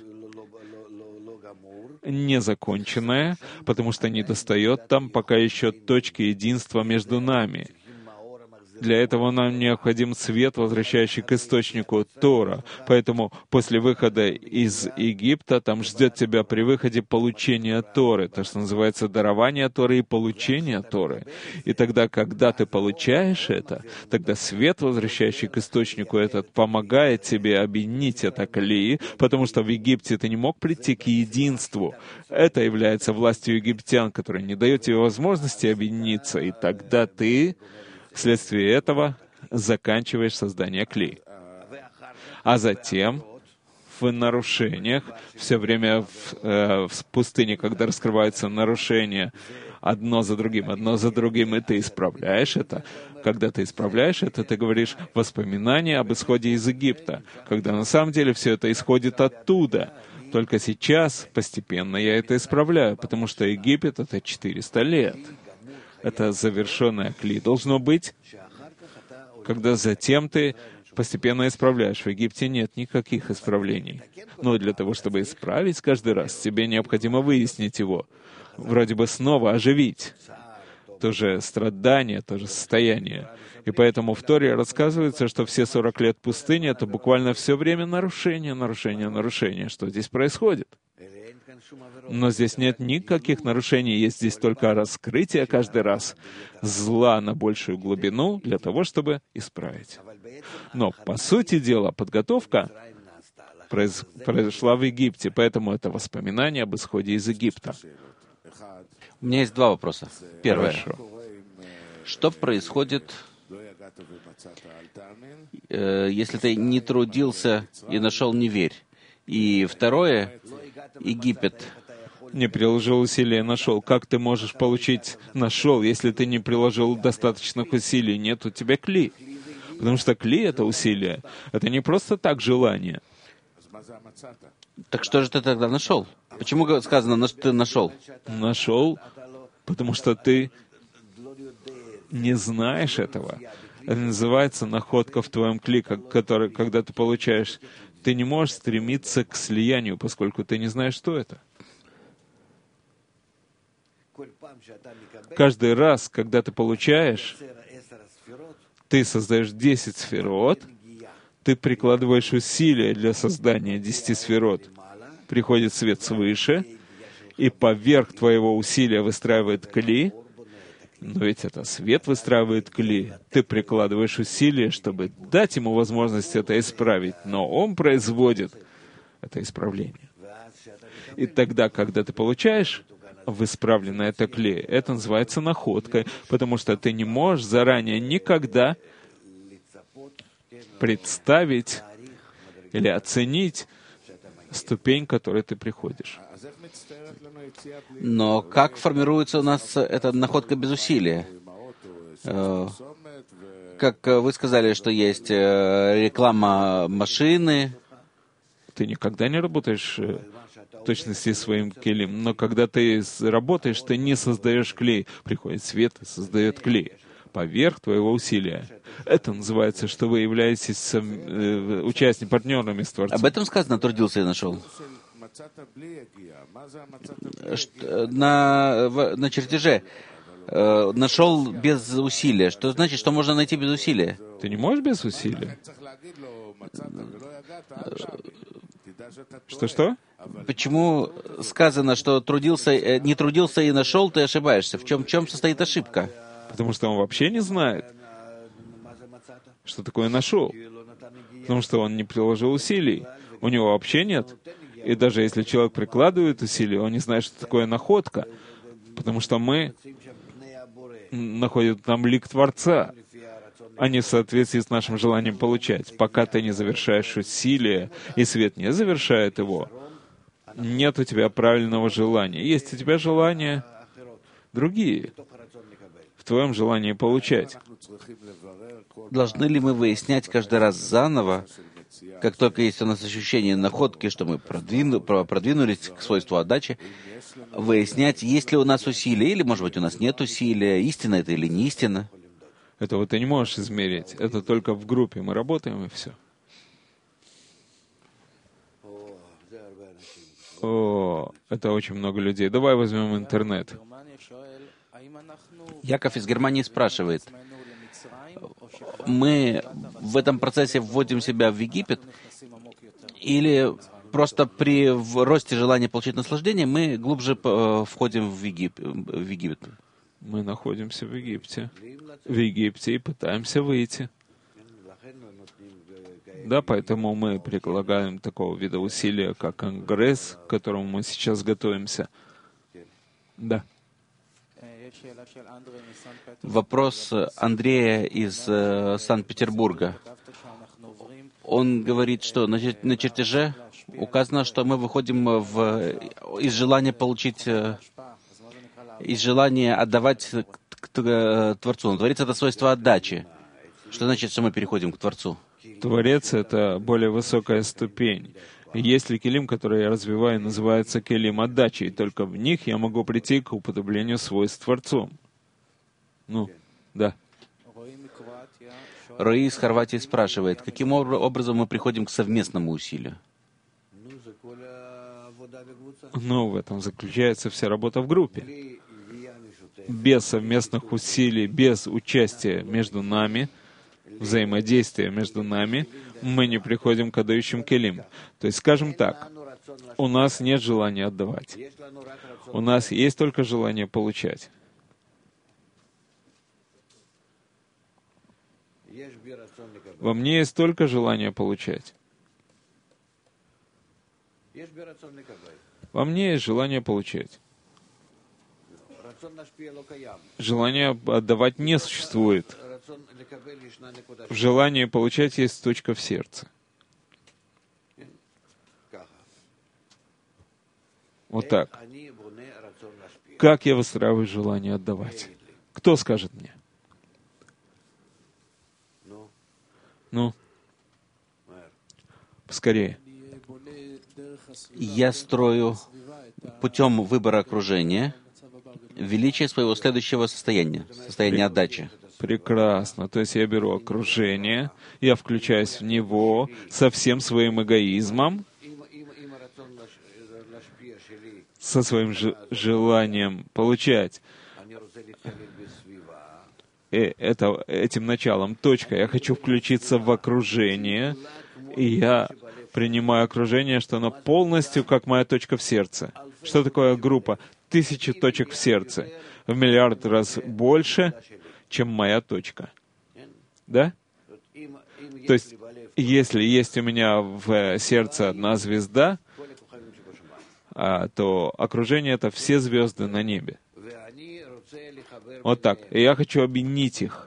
не законченное, потому что не достает там пока еще точки единства между нами. Для этого нам необходим свет, возвращающий к источнику Тора. Поэтому после выхода из Египта там ждет тебя при выходе получение Торы, то, что называется дарование Торы и получение Торы. И тогда, когда ты получаешь это, тогда свет, возвращающий к источнику этот, помогает тебе объединить это кли, потому что в Египте ты не мог прийти к единству. Это является властью египтян, которая не дает тебе возможности объединиться. И тогда ты вследствие этого заканчиваешь создание кли. А затем в нарушениях, все время в, э, в пустыне, когда раскрываются нарушения одно за другим, одно за другим, и ты исправляешь это. Когда ты исправляешь это, ты говоришь воспоминания об исходе из Египта, когда на самом деле все это исходит оттуда. Только сейчас постепенно я это исправляю, потому что Египет — это четыреста лет. Это завершенное кли должно быть, когда затем ты постепенно исправляешь. В Египте нет никаких исправлений. Но для того, чтобы исправить каждый раз, тебе необходимо выяснить его. Вроде бы снова оживить. То же страдание, то же состояние. И поэтому в Торе рассказывается, что все сорок лет пустыни — это буквально все время нарушение, нарушение, нарушение. Что здесь происходит? Но здесь нет никаких нарушений, есть здесь только раскрытие каждый раз зла на большую глубину для того, чтобы исправить. Но, по сути дела, подготовка произ... произошла в Египте, поэтому это воспоминание об исходе из Египта. У меня есть два вопроса. Первое. Хорошо. Что происходит Э, Если ты не трудился и нашел, не верь. И второе, Египет. Не приложил усилия, нашел. Как ты можешь получить нашел, если ты не приложил достаточных усилий? Нет у тебя кли. Потому что кли — это усилие. Это не просто так желание. Так что же ты тогда нашел? Почему сказано, что ты нашел? Нашел, потому что ты не знаешь этого. Это называется находка в твоем кли, который, когда ты получаешь. Ты не можешь стремиться к слиянию, поскольку ты не знаешь, что это. Каждый раз, когда ты получаешь, ты создаешь десять сферот, ты прикладываешь усилия для создания десяти сферот. Приходит свет свыше, и поверх твоего усилия выстраивает кли, но ведь это свет выстраивает кли. Ты прикладываешь усилия, чтобы дать ему возможность это исправить, но он производит это исправление. И тогда, когда ты получаешь в исправленное это кли, это называется находкой, потому что ты не можешь заранее никогда представить или оценить ступень, к которой ты приходишь. Но как формируется у нас эта находка без усилия? Э, Как вы сказали, что есть э, реклама машины. Ты никогда не работаешь э, в точности своим клеем, но когда ты с- работаешь, ты не создаешь клей. Приходит свет и создает клей поверх твоего усилия. Это называется, что вы являетесь сом- э, участниками, партнерами с Творцом. Об этом сказано, трудился и нашел. Что- На, в- на чертеже э, нашел без усилия. Что значит, что можно найти без усилия? Ты не можешь без усилия? Что-что? Почему сказано, что трудился, э, не трудился и нашел, ты ошибаешься? В чем, в чем состоит ошибка? Потому что он вообще не знает, что такое нашел. Потому что он не приложил усилий. У него вообще нет. И даже если человек прикладывает усилия, он не знает, что такое находка. Потому что мы находим там лик Творца, а не в соответствии с нашим желанием получать. Пока ты не завершаешь усилия, и свет не завершает его, нет у тебя правильного желания. Есть у тебя желания другие в твоем желании получать. Должны ли мы выяснять каждый раз заново, как только есть у нас ощущение находки, что мы продвину, про- продвинулись к свойству отдачи, выяснять, есть ли у нас усилия, или, может быть, у нас нет усилия, истина это или не истина? Этого ты не можешь измерить. Это только в группе. Мы работаем, и все. О, это очень много людей. Давай возьмем интернет. Яков из Германии спрашивает, мы в этом процессе вводим себя в Египет, или просто при в росте желания получить наслаждение мы глубже э, входим в Егип- в Египет? Мы находимся в Египте. В Египте и пытаемся выйти. Да, поэтому мы предлагаем такого вида усилия, как конгресс, к которому мы сейчас готовимся. Да. Вопрос Андрея из э, Санкт-Петербурга. Он говорит, что на, чер- на чертеже указано, что мы выходим в, из желания получить, э, из желания отдавать к, к- к Творцу. Но Творец — это свойство отдачи. Что значит, что мы переходим к Творцу? Творец — это более высокая ступень. И есть ли келим, который я развиваю, называется келим отдачи, и только в них я могу прийти к употреблению свойств Творцом. Ну, да. Рои из Хорватии спрашивает, каким обра- образом мы приходим к совместному усилию? Ну, в этом заключается вся работа в группе. Без совместных усилий, без участия между нами, взаимодействия между нами, мы не приходим к отдающим келим. То есть, скажем так, у нас нет желания отдавать. У нас есть только желание получать. Во мне есть только желание получать. Во мне есть желание получать. Желание отдавать не существует. В желании получать есть точка в сердце. Вот так. Как я выстраиваю желание отдавать? Кто скажет мне? Ну, скорее. Я строю путем выбора окружения величие своего следующего состояния, состояния отдачи. Прекрасно. То есть я беру окружение, я включаюсь в него со всем своим эгоизмом, со своим ж- желанием получать. И это, этим началом точка. Я хочу включиться в окружение, и я принимаю окружение, что оно полностью как моя точка в сердце. Что такое группа? Тысячи точек в сердце. В миллиард раз больше, чем моя точка. Да? То есть, если есть у меня в сердце одна звезда, а, то окружение — это все звезды на небе. Вот так. И я хочу объединить их.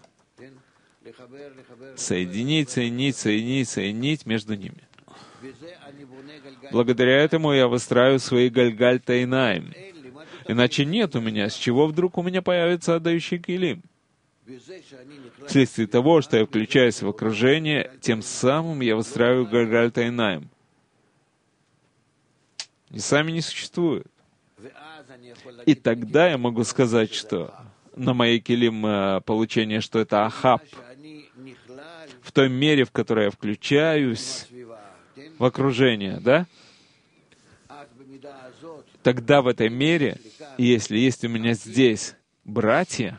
Соединить, соединить, соединить, соединить между ними. Благодаря этому я выстраиваю свои гальгаль-тайнаим. Иначе нет у меня, с чего вдруг у меня появится отдающий килим? Вследствие того, что я включаюсь в окружение, тем самым я выстраиваю гальгаль-тайнаим. И сами не существуют. И тогда я могу сказать, что на моей килим э, получение, что это ахаб. В той мере, в которой я включаюсь в окружение, да? Тогда в этой мере, если есть у меня здесь братья,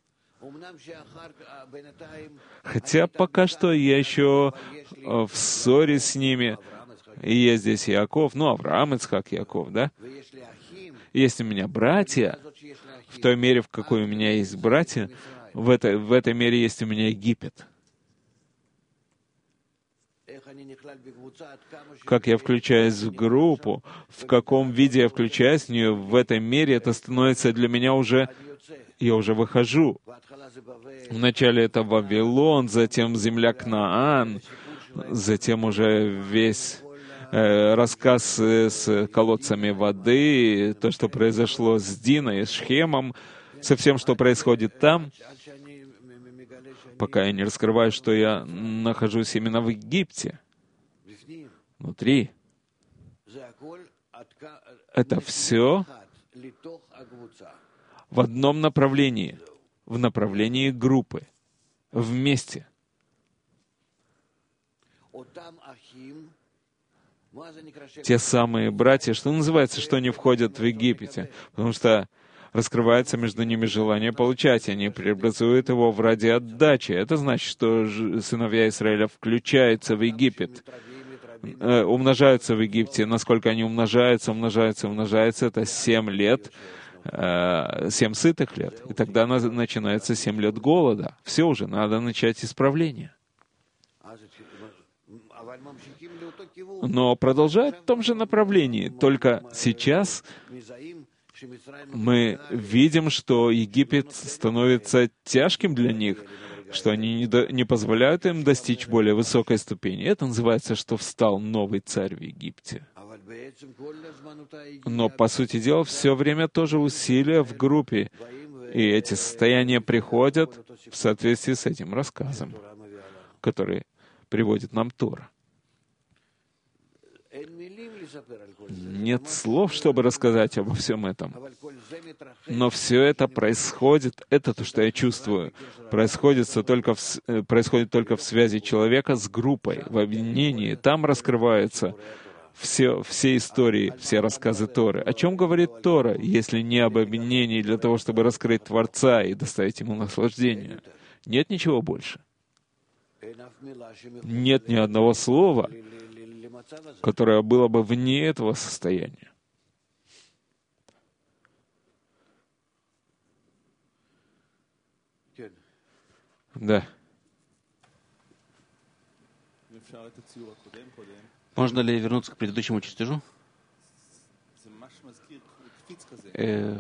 хотя пока что я еще в ссоре с ними, и есть здесь Яков, ну, Авраам, Ицхак, Яков, да? Есть у меня братья, в той мере, в какой у меня есть братья, в этой, в этой мере есть у меня Египет. Как я включаюсь в группу, в каком виде я включаюсь в нее, в этой мере это становится для меня уже... Я уже выхожу. Вначале это Вавилон, затем земля Кнаан, затем уже весь э, рассказ э, с колодцами воды, то, что произошло с Диной, с Шхемом, со всем, что происходит там, пока я не раскрываю, что я нахожусь именно в Египте, внутри. Это все в одном направлении, в направлении группы, вместе. Те самые братья, что называется, что они входят в Египте, потому что раскрывается между ними желание получать, и они преобразуют его в ради отдачи. Это значит, что сыновья Израиля включаются в Египет, э, умножаются в Египте. Насколько они умножаются, умножаются, умножаются, это семь лет, э, семь сытых лет. И тогда начинается семь лет голода. Все уже, надо начать исправление. Но продолжают в том же направлении. Только сейчас мы видим, что Египет становится тяжким для них, что они не, до, не позволяют им достичь более высокой ступени. Это называется, что встал новый царь в Египте. Но, по сути дела, все время тоже усилия в группе, и эти состояния приходят в соответствии с этим рассказом, который приводит нам Тора. Нет слов, чтобы рассказать обо всем этом. Но все это происходит, это то, что я чувствую, происходит только в, происходит только в связи человека с группой, в объединении. Там раскрываются все, все истории, все рассказы Торы. О чем говорит Тора, если не об объединении для того, чтобы раскрыть Творца и доставить ему наслаждение? Нет ничего больше. Нет ни одного слова, которое было бы вне этого состояния. Да. Можно ли вернуться к предыдущему чертежу? Э,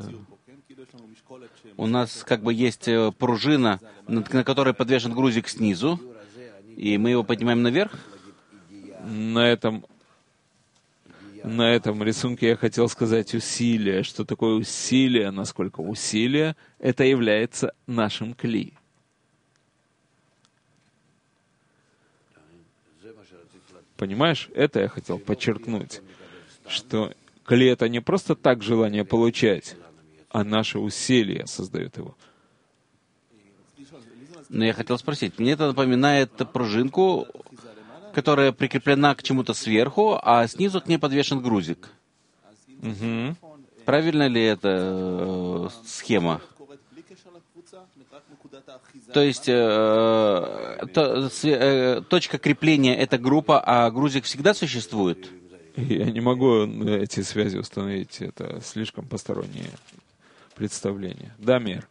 у нас как бы есть пружина, на которой подвешен грузик снизу, и мы его поднимаем наверх. На этом, на этом рисунке я хотел сказать усилие. Что такое усилие? Насколько усилие это является нашим кли. Понимаешь? Это я хотел подчеркнуть, что кли — это не просто так желание получать, а наше усилие создает его. Но я хотел спросить, мне это напоминает пружинку, которая прикреплена к чему-то сверху, а снизу к ней подвешен грузик. Угу. Правильно ли это э, схема? То есть э, то, э, точка крепления — это группа, а грузик всегда существует? Я не могу эти связи установить, это слишком постороннее представление. Да, Мир?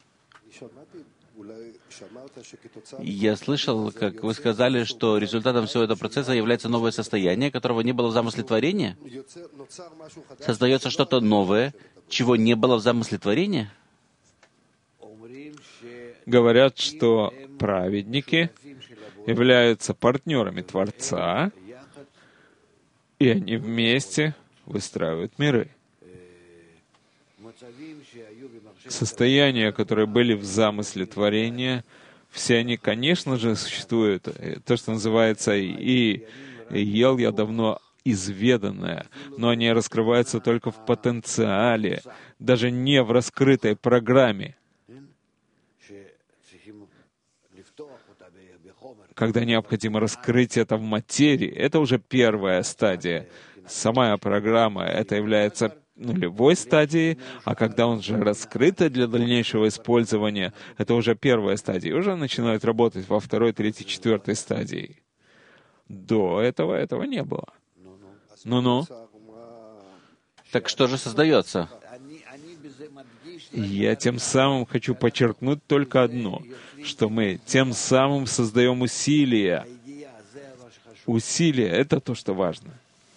Я слышал, как вы сказали, что результатом всего этого процесса является новое состояние, которого не было в замысле творения? Создается что-то новое, чего не было в замысле творения? Говорят, что праведники являются партнерами Творца, и они вместе выстраивают миры. Состояния, которые были в замысле творения, все они, конечно же, существуют. То, что называется «и ел я давно изведанное», но они раскрываются только в потенциале, даже не в раскрытой программе. Когда необходимо раскрыть это в материи, это уже первая стадия. Сама программа, это является нулевой стадией, а когда он же раскрыт для дальнейшего использования, это уже первая стадия, и уже начинают работать во второй, третьей, четвертой стадии. До этого этого не было. Ну-ну. Так что же создается? Я тем самым хочу подчеркнуть только одно, что мы тем самым создаем усилия. Усилия — это то, что важно.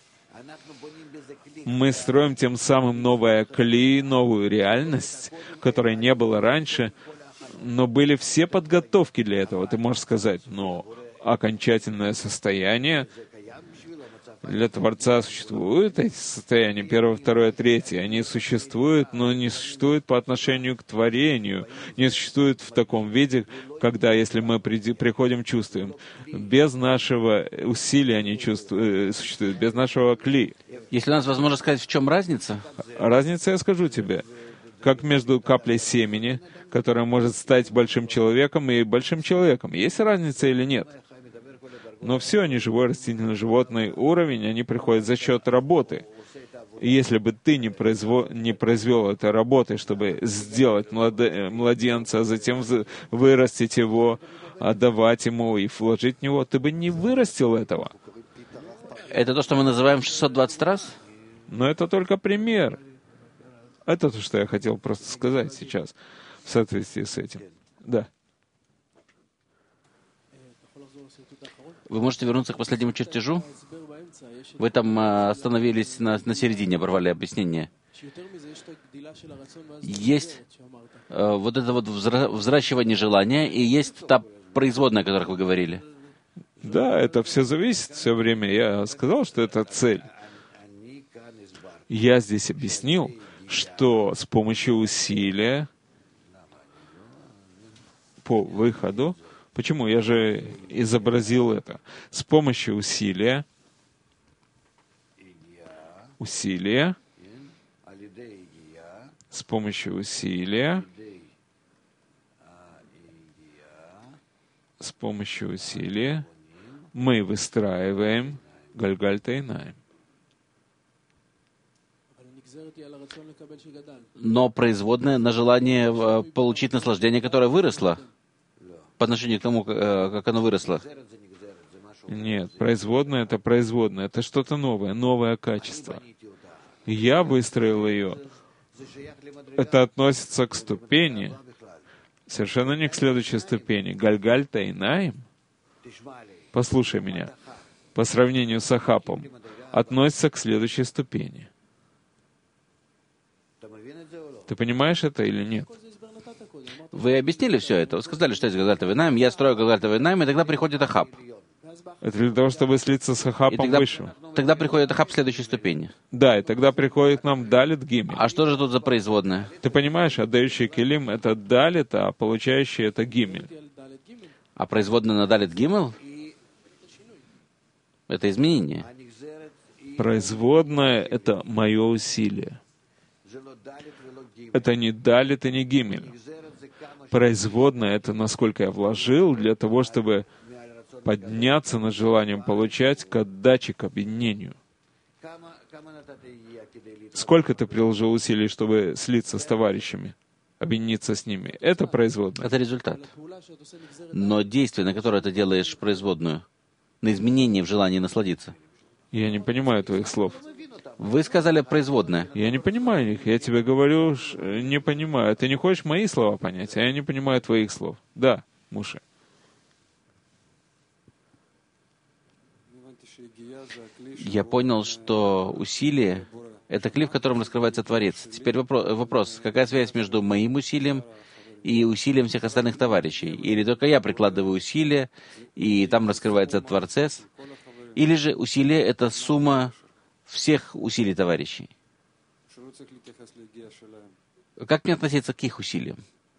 Мы строим тем самым новое кли, новую реальность, которой не было раньше, но были все подготовки для этого. Ты можешь сказать, но окончательное состояние для Творца существуют, эти состояния, первое, второе, третье, они существуют, но не существуют по отношению к творению, не существуют в таком виде, когда, если мы приди, приходим, чувствуем. Без нашего усилия они чувствуют, существуют, без нашего кли. Если у нас возможно сказать, в чем разница? Разница, я скажу тебе, как между каплей семени, которая может стать большим человеком, и большим человеком. Есть разница или нет? Но все они, живой, растительный, животный уровень, они приходят за счет работы. И если бы ты не, произво... не произвел этой работы, чтобы сделать младе... младенца, а затем вырастить его, отдавать ему и вложить в него, ты бы не вырастил этого. Это то, что мы называем шестьсот двадцать раз? Но это только пример. Это то, что я хотел просто сказать сейчас в соответствии с этим. Да. Вы можете вернуться к последнему чертежу? Вы там а, остановились на, на середине, оборвали объяснение. Есть а, вот это вот взра- взращивание желания, и есть та производная, о которой вы говорили. Да, это все зависит все время. Я сказал, что это цель. Я здесь объяснил, что с помощью усилия по выходу, почему? Я же изобразил это. С помощью усилия, усилия, с помощью усилия, с помощью усилия мы выстраиваем Гальгальта-Инаим. Но производная на желание э, получить наслаждение, которое выросло по отношению к тому, э, как оно выросло. Нет, производная — это производная, это что-то новое, новое качество. Я выстроил ее. Это относится к ступени, совершенно не к следующей ступени. Гальгальта-Инаим, послушай меня, по сравнению с Ахапом, относится к следующей ступени. Ты понимаешь это или нет? Вы объяснили все это? Вы сказали, что есть Галгалта Вейнаим, я строю Галгалта Вейнаим, и тогда приходит Ахаб. Это для того, чтобы слиться с Ахапом И тогда, выше. тогда приходит Ахаб в следующей ступени. Да, и тогда приходит к нам Далит Гимель. А что же тут за производная? Ты понимаешь, отдающий Келим — это Далит, а получающий — это Гимель. А производная на Далит Гимел? Это изменение. Производная — это мое усилие. Это не Далит и не Гимель. Производная — это насколько я вложил для того, чтобы подняться над желанием получать к отдаче, к объединению. Сколько ты приложил усилий, чтобы слиться с товарищами, объединиться с ними? Это производная. Это результат. Но действие, на которое ты делаешь производную, на изменение в желании насладиться. Я не понимаю твоих слов. Вы сказали производная. Я не понимаю их. Я тебе говорю, ш- не понимаю. Ты не хочешь мои слова понять, а я не понимаю твоих слов. Да, Муше. Я понял, что усилие — это клей, в котором раскрывается Творец. Теперь вопро- вопрос, какая связь между моим усилием и усилием всех остальных товарищей? Или только я прикладываю усилия, и там раскрывается Творец? Или же усилие — это сумма всех усилий товарищей? Как мне относиться к их усилиям?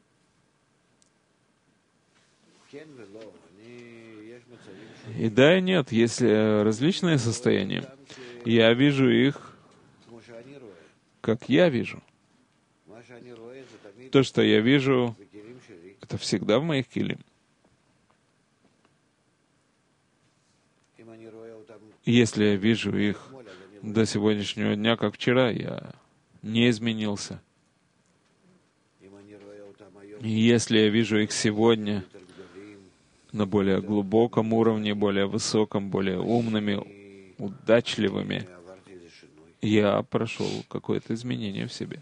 И да, и нет. Есть э, различные состояния. Я вижу их, как я вижу. То, что я вижу, это всегда в моих килим. Если я вижу их до сегодняшнего дня, как вчера, я не изменился. И если я вижу их сегодня на более глубоком уровне, более высоком, более умными, удачливыми, я прошел какое-то изменение в себе.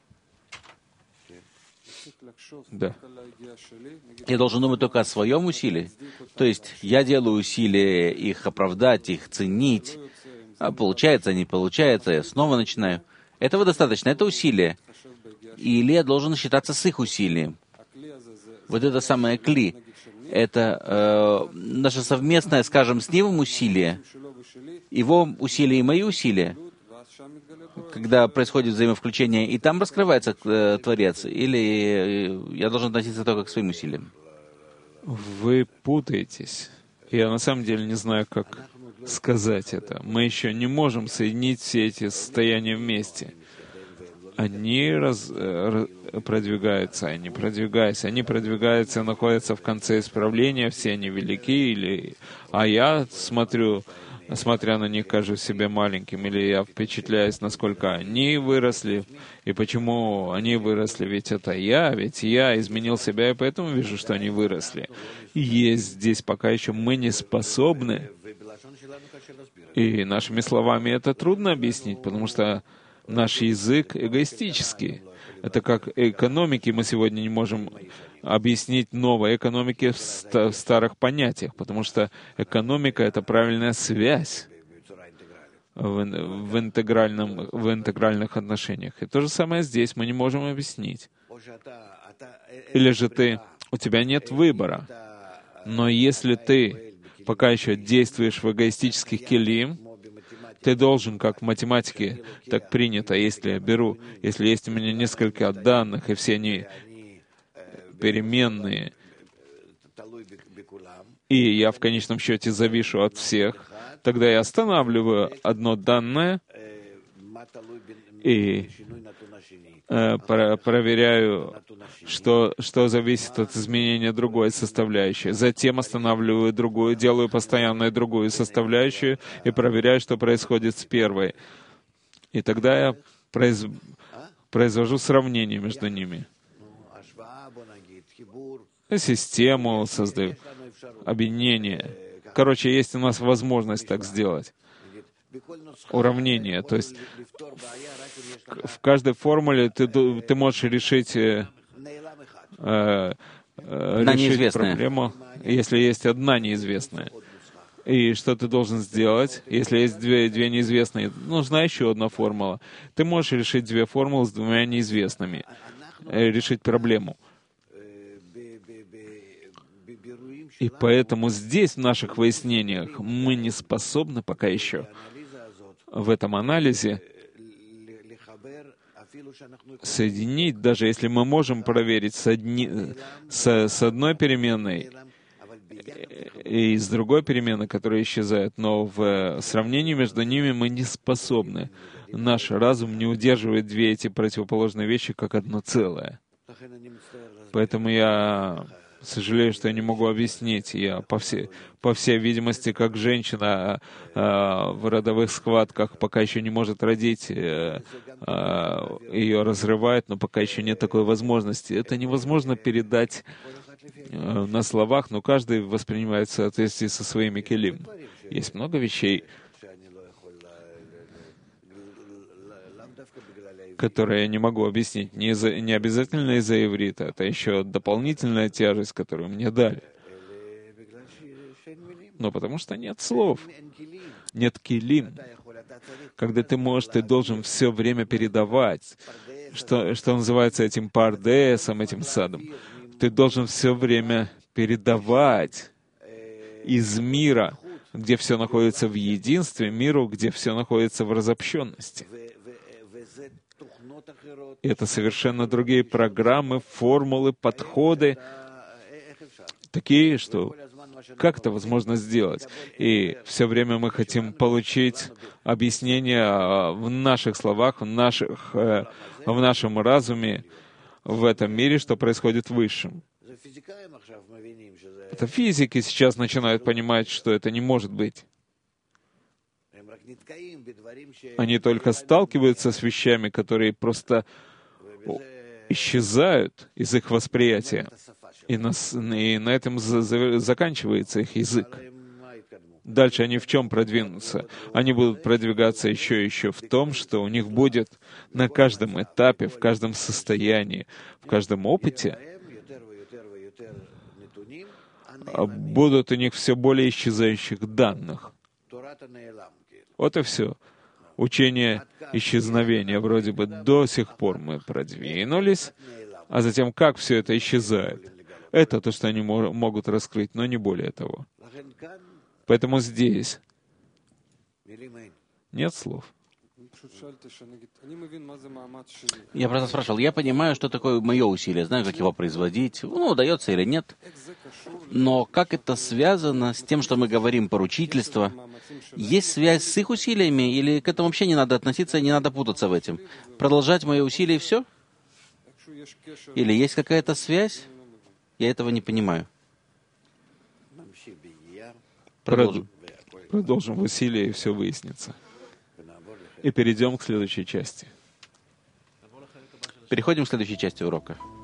Да. Я должен думать только о своем усилии. То есть я делаю усилия их оправдать, их ценить. А получается, не получается, я снова начинаю. Этого достаточно, это усилие. Или я должен считаться с их усилием. Вот это самое кли. Это э, наше совместное, скажем, с ним усилие. Его усилия и мои усилия. Когда происходит взаимовключение, и там раскрывается э, Творец, или э, я должен относиться только к своим усилиям? Вы путаетесь. Я на самом деле не знаю, как сказать это. Мы еще не можем соединить все эти состояния вместе. Они раз, э, продвигаются, они продвигаются, они продвигаются и находятся в конце исправления, все они велики, или... а я смотрю, смотря на них, кажусь себе маленьким, или я впечатляюсь, насколько они выросли, и почему они выросли, ведь это я, ведь я изменил себя, и поэтому вижу, что они выросли. И есть здесь пока еще мы не способны, и нашими словами это трудно объяснить, потому что наш язык эгоистический. Это как экономики мы сегодня не можем объяснить новой экономике в, ста- в старых понятиях, потому что экономика — это правильная связь в, ин- в, интегральном, в интегральных отношениях. И то же самое здесь мы не можем объяснить. Или же ты, у тебя нет выбора, но если ты пока еще действуешь в эгоистических келим, ты должен, как в математике, так принято, если я беру, если есть у меня несколько данных, и все они переменные, и я в конечном счете завишу от всех, тогда я останавливаю одно данное и э, про- проверяю, что, что зависит от изменения другой составляющей. Затем останавливаю другую, делаю постоянную другую составляющую и проверяю, что происходит с первой. И тогда я произ... произвожу сравнение между ними. Систему создаю, объединение. Короче, есть у нас возможность так сделать. Уравнение. То есть в, в каждой формуле ты, ты можешь решить, э, э, решить проблему, если есть одна неизвестная. И что ты должен сделать, если есть две, две неизвестные? Нужна еще одна формула. Ты можешь решить две формулы с двумя неизвестными, решить проблему. И поэтому здесь, в наших выяснениях, мы не способны пока еще в этом анализе соединить, даже если мы можем проверить с, одни, с, с одной переменной и с другой переменной, которая исчезает, но в сравнении между ними мы не способны. Наш разум не удерживает две эти противоположные вещи как одно целое. Поэтому я сожалею, что я не могу объяснить. Я, по всей, по всей видимости, как женщина э, в родовых схватках пока еще не может родить, э, э, ее разрывает, но пока еще нет такой возможности. Это невозможно передать э, на словах, но каждый воспринимает в соответствии со своими келим. Есть много вещей, которые я не могу объяснить. Не, из-за, не обязательно из-за иврита. Это еще дополнительная тяжесть, которую мне дали. Но потому что нет слов. Нет килим. Когда ты можешь, ты должен все время передавать. Что, что называется этим пардесом, этим садом. Ты должен все время передавать из мира, где все находится в единстве, миру, где все находится в разобщенности. И это совершенно другие программы, формулы, подходы, такие, что как это возможно сделать? И все время мы хотим получить объяснение в наших словах, в, наших, в нашем разуме, в этом мире, что происходит в Высшем. Это физики сейчас начинают понимать, что это не может быть. Они только сталкиваются с вещами, которые просто исчезают из их восприятия. И на, и на этом за, за, заканчивается их язык. Дальше они в чем продвинутся? Они будут продвигаться еще и еще в том, что у них будет на каждом этапе, в каждом состоянии, в каждом опыте, будут у них все более исчезающих данных. Вот и все. Учение исчезновения вроде бы до сих пор мы продвинулись, а затем как все это исчезает. Это то, что они мо- могут раскрыть, но не более того. Поэтому здесь нет слов. Я просто спрашивал, я понимаю, что такое мое усилие, знаю, как его производить, ну, удается или нет, но как это связано с тем, что мы говорим поручительство? Есть связь с их усилиями, или к этому вообще не надо относиться, не надо путаться в этом? Продолжать мои усилия и все? Или есть какая-то связь? Я этого не понимаю. Продолжим. Продолжим усилия, и все выяснится. И перейдем к следующей части. Переходим к следующей части урока.